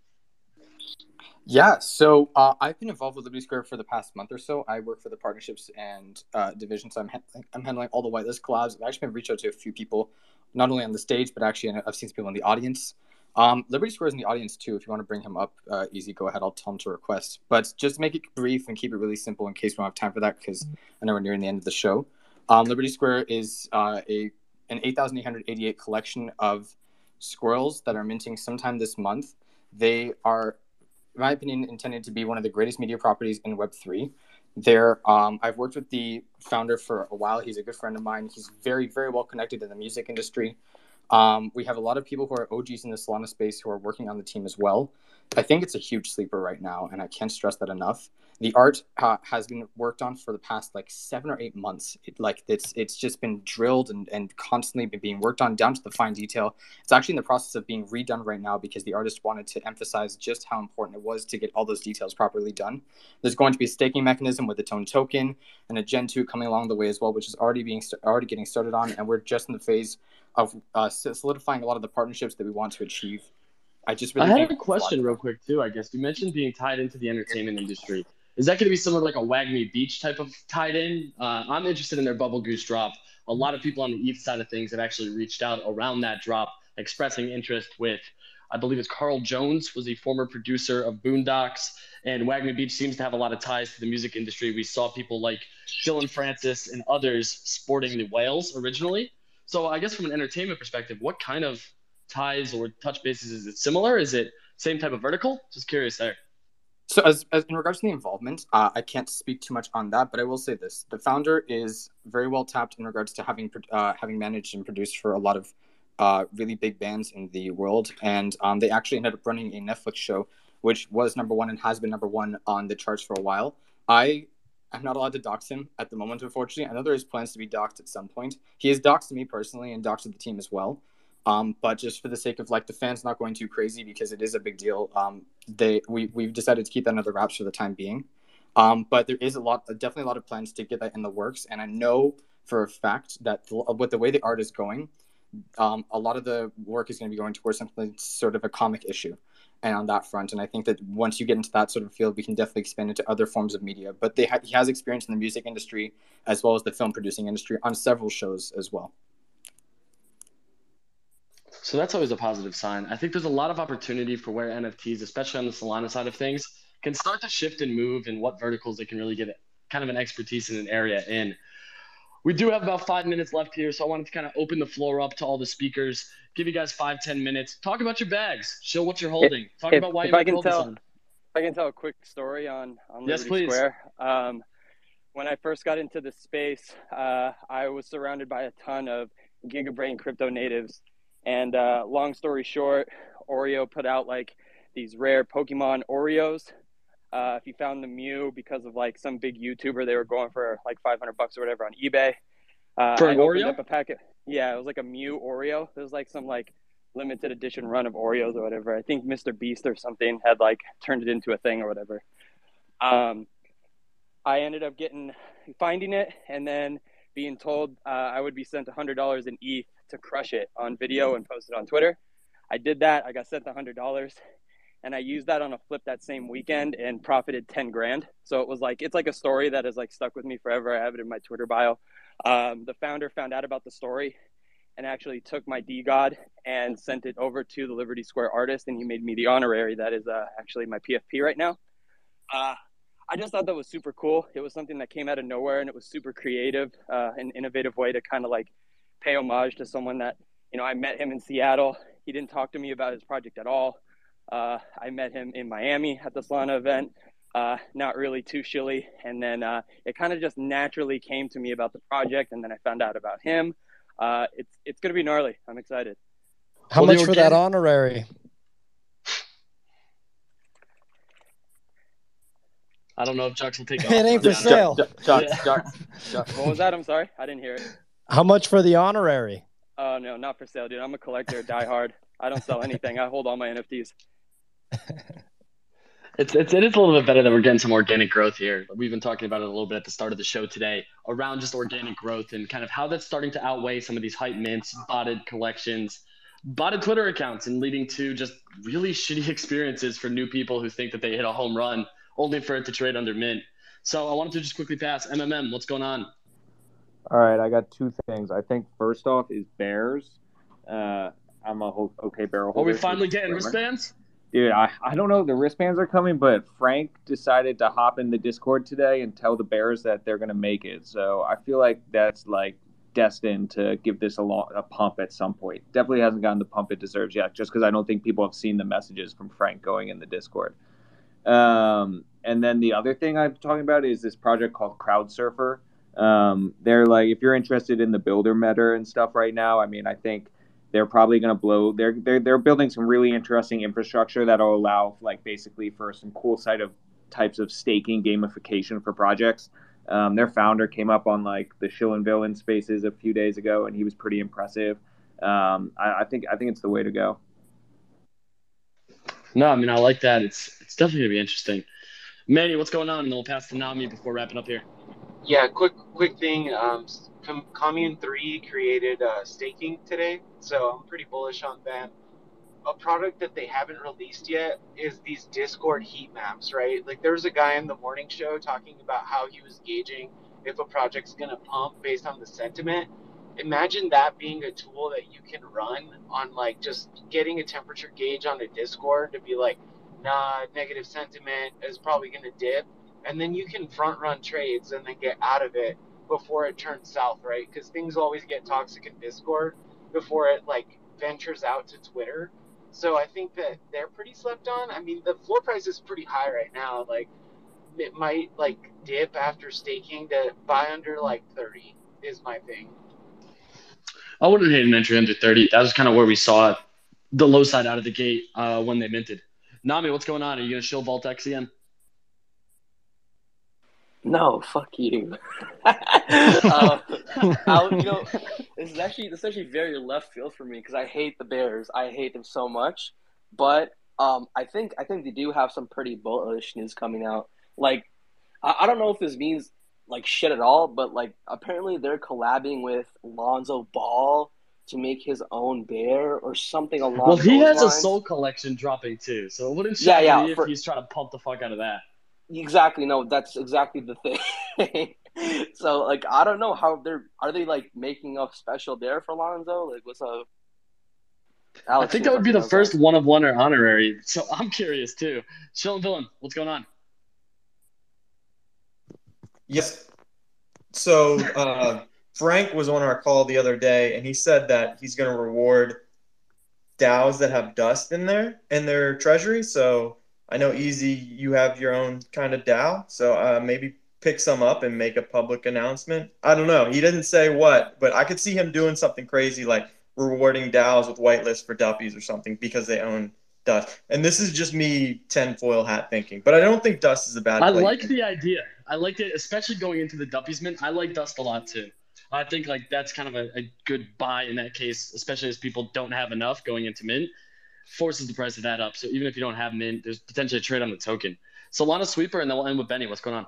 Speaker 3: Yeah, so uh, I've been involved with Liberty Square for the past month or so. I work for the partnerships and uh, division, so I'm, ha- I'm handling all the whitelist collabs. I've actually been reached out to a few people, not only on the stage, but actually I've seen some people in the audience. Um, Liberty Square is in the audience too. If you want to bring him up, uh, easy, go ahead. I'll tell him to request. But just make it brief and keep it really simple in case we don't have time for that, because I know we're nearing the end of the show. Um, Liberty Square is uh, a an eight thousand eight hundred eighty-eight collection of squirrels that are minting sometime this month. They are, in my opinion, intended to be one of the greatest media properties in Web three. They're, um, I've worked with the founder for a while. He's a good friend of mine. He's very, very well connected in the music industry. Um, we have a lot of people who are O Gs in the Solana space who are working on the team as well. I think it's a huge sleeper right now, and I can't stress that enough. The art uh, has been worked on for the past like seven or eight months. It, like it's it's just been drilled and, and constantly been being worked on down to the fine detail. It's actually in the process of being redone right now because the artist wanted to emphasize just how important it was to get all those details properly done. There's going to be a staking mechanism with its own token and a Gen two coming along the way as well, which is already being already getting started on, and we're just in the phase of uh, solidifying a lot of the partnerships that we want to achieve. I just really
Speaker 2: I had a question real quick too, I guess. You mentioned being tied into the entertainment industry. Is that going to be similar like a Wagme Beach type of tied in? Uh, I'm interested in their Bubble Goose drop. A lot of people on the E T H side of things have actually reached out around that drop, expressing interest with, I believe it's Carl Jones, was the former producer of Boondocks, and Wagme Beach seems to have a lot of ties to the music industry. We saw people like Dylan Francis and others sporting the whales originally. So I guess from an entertainment perspective, what kind of ties or touch bases is it similar? Is it Same type of vertical? Just curious there.
Speaker 3: So as, as in regards to the involvement, uh, I can't speak too much on that, but I will say this. The founder is very well tapped in regards to having uh, having managed and produced for a lot of uh, really big bands in the world. And um, they actually ended up running a Netflix show, which was number one and has been number one on the charts for a while. I am not allowed to dox him at the moment, unfortunately. I know there is plans to be doxed at some point. He has doxed me personally and doxed the team as well. Um, but just for the sake of like the fans not going too crazy because it is a big deal, um, they we we've decided to keep that under wraps for the time being. Um, but there is a lot, definitely a lot of plans to get that in the works, and I know for a fact that with the way the art is going, um, a lot of the work is going to be going towards something sort of a comic issue, and on that front. And I think that once you get into that sort of field, we can definitely expand into other forms of media. But they ha- he has experience in the music industry as well as the film producing industry on several shows as well.
Speaker 2: So that's always a positive sign. I think there's a lot of opportunity for where N F Ts, especially on the Solana side of things, can start to shift and move in what verticals they can really get kind of an expertise in an area in. We do have about five minutes left here, so I wanted to kind of open the floor up to all the speakers, give you guys five, ten minutes. Talk about your bags. Show what you're holding. Talk
Speaker 15: if,
Speaker 2: about why
Speaker 15: if
Speaker 2: you
Speaker 15: I
Speaker 2: might
Speaker 15: can
Speaker 2: hold this
Speaker 15: tell,
Speaker 2: on.
Speaker 15: If I can tell a quick story on, on
Speaker 2: Yes,
Speaker 15: Liberty
Speaker 2: please.
Speaker 15: Square. Um, when I first got into this space, uh, I was surrounded by a ton of Gigabrain crypto natives. And uh, long story short, Oreo put out like these rare Pokemon Oreos. Uh, if you found the Mew because of like some big YouTuber, they were going for like five hundred bucks or whatever on eBay. Uh,
Speaker 2: For
Speaker 15: I
Speaker 2: an
Speaker 15: opened
Speaker 2: Oreo?
Speaker 15: up a packet. Yeah, it was like a Mew Oreo. It was like some like limited edition run of Oreos or whatever. I think Mister Beast or something had like turned it into a thing or whatever. Um, I ended up getting finding it and then being told uh, I would be sent one hundred dollars in E T H to crush it on video and post it on Twitter. I did that. I got sent the one hundred dollars and I used that on a flip that same weekend and profited ten grand. So it was like, it's like a story that has like stuck with me forever. I have it in my Twitter bio. Um, the founder found out about the story and actually took my D God and sent it over to the Liberty Square artist. And he made me the honorary. That is uh, actually my P F P right now. Uh, I just thought that was super cool. It was something that came out of nowhere and it was super creative, uh, an innovative way to kind of like pay homage to someone that, you know, I met him in Seattle. He didn't talk to me about his project at all. Uh, I met him in Miami at the Solana event, uh, not really too shilly. And then uh, it kind of just naturally came to me about the project. And then I found out about him. Uh, it's it's going to be gnarly. I'm excited.
Speaker 1: How
Speaker 2: Well, the
Speaker 1: much for that
Speaker 2: organic-
Speaker 1: honorary?
Speaker 2: I don't know if Jux will take
Speaker 1: It ain't for sale.
Speaker 15: What was that? I'm sorry. I didn't hear it.
Speaker 1: How much for the honorary?
Speaker 15: Oh, no, not for sale, dude. I'm a collector, die hard. I don't sell anything. I hold all my N F Ts.
Speaker 2: It's, it's, it is a little bit better that we're getting some organic growth here. We've been talking about it a little bit at the start of the show today around just organic growth and kind of how that's starting to outweigh some of these hype mints, botted collections, botted Twitter accounts, and leading to just really shitty experiences for new people who think that they hit a home run only for it to trade under mint. So I wanted to just quickly pass M M M. What's going on?
Speaker 12: All right, I got two things. I think first off is Bears. Uh, I'm a ho- okay barrel
Speaker 2: Are
Speaker 12: holder.
Speaker 2: we finally getting wristbands?
Speaker 12: Dude, I, I don't know if the wristbands are coming, but Frank decided to hop in the Discord today and tell the Bears that they're going to make it. So I feel like that's like destined to give this a, long, a pump at some point. Definitely hasn't gotten the pump it deserves yet, just because I don't think people have seen the messages from Frank going in the Discord. Um, and then the other thing I'm talking about is this project called Crowdsurfer. Um, they're like, if you're interested in the builder meta and stuff right now, I mean, I think they're probably going to blow. They're they're they're building some really interesting infrastructure that'll allow, like, basically for some cool side of types of staking gamification for projects. Um, their founder came up on like the Shill and Villain Spaces a few days ago, and he was pretty impressive. Um, I, I think I think it's the way to go.
Speaker 2: No, I mean, I like that. It's it's definitely going to be interesting. Manny, what's going on? And then we'll pass to Nami before wrapping up here.
Speaker 6: Yeah, quick quick thing. Um, Com- Commune three created uh, staking today, so I'm pretty bullish on them. A product that they haven't released yet is these Discord heat maps, right? Like there was a guy in the morning show talking about how he was gauging if a project's going to pump based on the sentiment. Imagine that being a tool that you can run on, like, just getting a temperature gauge on a Discord to be like, nah, negative sentiment is probably going to dip. And then you can front run trades and then get out of it before it turns south, right? Because things always get toxic in Discord before it, like, ventures out to Twitter. So I think that they're pretty slept on. I mean, the floor price is pretty high right now. Like, it might like dip after staking to buy under like thirty is my thing.
Speaker 2: I wouldn't hate an entry under thirty. That was kind of where we saw it, the low side out of the gate uh, when they minted. Nami, what's going on? Are you going to shill Vault X again?
Speaker 13: No, fuck you. uh, I, you know, this is actually this is actually very left field for me because I hate the Bears. I hate them so much, but um, I think I think they do have some pretty bullish news coming out. Like, I, I don't know if this means like shit at all, but like apparently they're collabing with Lonzo Ball to make his own bear or something along.
Speaker 2: Well, he
Speaker 13: those
Speaker 2: has
Speaker 13: lines.
Speaker 2: a Soul Collection dropping too, so it wouldn't shock
Speaker 13: Yeah, yeah,
Speaker 2: me
Speaker 13: for-
Speaker 2: if he's trying to pump the fuck out of that.
Speaker 13: Exactly. No, that's exactly the thing. So, like, I don't know how they're are they like making a special bear for Lonzo? Like, what's up?
Speaker 2: I think that would be the first one of one or honorary. So I'm curious too. Shill and Villain, what's going on?
Speaker 4: Yes. So uh, Frank was on our call the other day, and he said that he's going to reward DAOs that have dust in there in their treasury. So I know Easy, you have your own kind of DAO. So uh, maybe pick some up and make a public announcement. I don't know. He didn't say what, but I could see him doing something crazy like rewarding DAOs with whitelist for Duppies or something because they own dust. And this is just me tinfoil hat thinking, but I don't think dust is a bad
Speaker 2: I
Speaker 4: play.
Speaker 2: like the idea. I liked it, especially going into the Duppies mint. I like dust a lot too. I think like that's kind of a, a good buy in that case, especially as people don't have enough going into mint. Forces the price of that up. So even if you don't have mint, there's potentially a trade on the token. Solana Sweeper, and then we'll end with Benny. What's going on?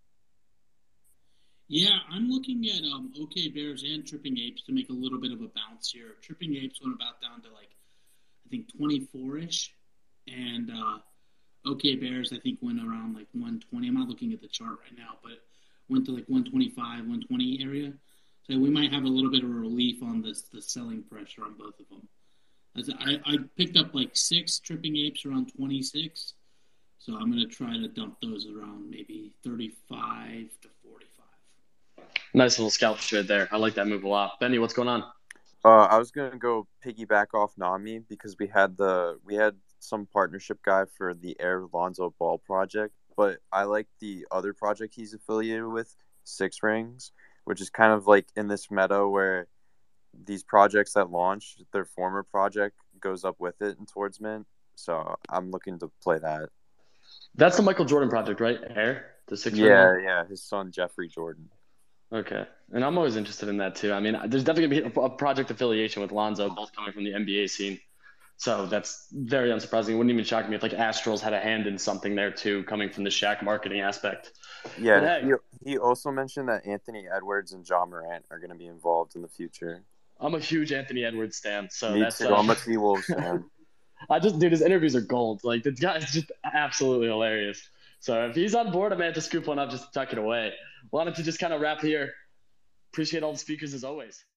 Speaker 16: Yeah, I'm looking at um, OK Bears and Tripping Apes to make a little bit of a bounce here. Tripping Apes went about down to like, I think twenty-four-ish. And uh, OK Bears, I think, went around like one twenty. I'm not looking at the chart right now, but went to like one twenty-five, one twenty area. So we might have a little bit of a relief on this, the selling pressure on both of them. As I, I picked up like six Tripping Apes around twenty-six. So I'm going to try to dump those around maybe thirty-five to forty-five.
Speaker 2: Nice little scalp trade there. I like that move a lot. Benny, what's going on?
Speaker 5: Uh, I was gonna go piggyback off Nami because we had the we had some partnership guy for the Air Lonzo Ball project, but I like the other project he's affiliated with, Six Rings, which is kind of like in this meta where these projects that launch, their former project goes up with it and towards mint. So I'm looking to play that.
Speaker 2: That's the Michael Jordan project, right? Air? The six
Speaker 5: Yeah, yeah, his son Jeffrey Jordan.
Speaker 2: Okay. And I'm always interested in that too. I mean, there's definitely going to be a project affiliation with Lonzo, both coming from the N B A scene. So that's very unsurprising. It wouldn't even shock me if like Astrals had a hand in something there too, coming from the Shaq marketing aspect.
Speaker 5: Yeah,
Speaker 2: But, hey,
Speaker 5: he, he also mentioned that Anthony Edwards and John Morant are going to be involved in the future.
Speaker 2: I'm a huge Anthony Edwards stan. So
Speaker 5: Me
Speaker 2: that's
Speaker 5: too.
Speaker 2: uh,
Speaker 5: I'm a T-Wolves fan.
Speaker 2: I just, dude, his interviews are gold. Like, the guy is just absolutely hilarious. So if he's on board, I may have to scoop one up just to tuck it away. Wanted to just kind of wrap here. Appreciate all the speakers as always.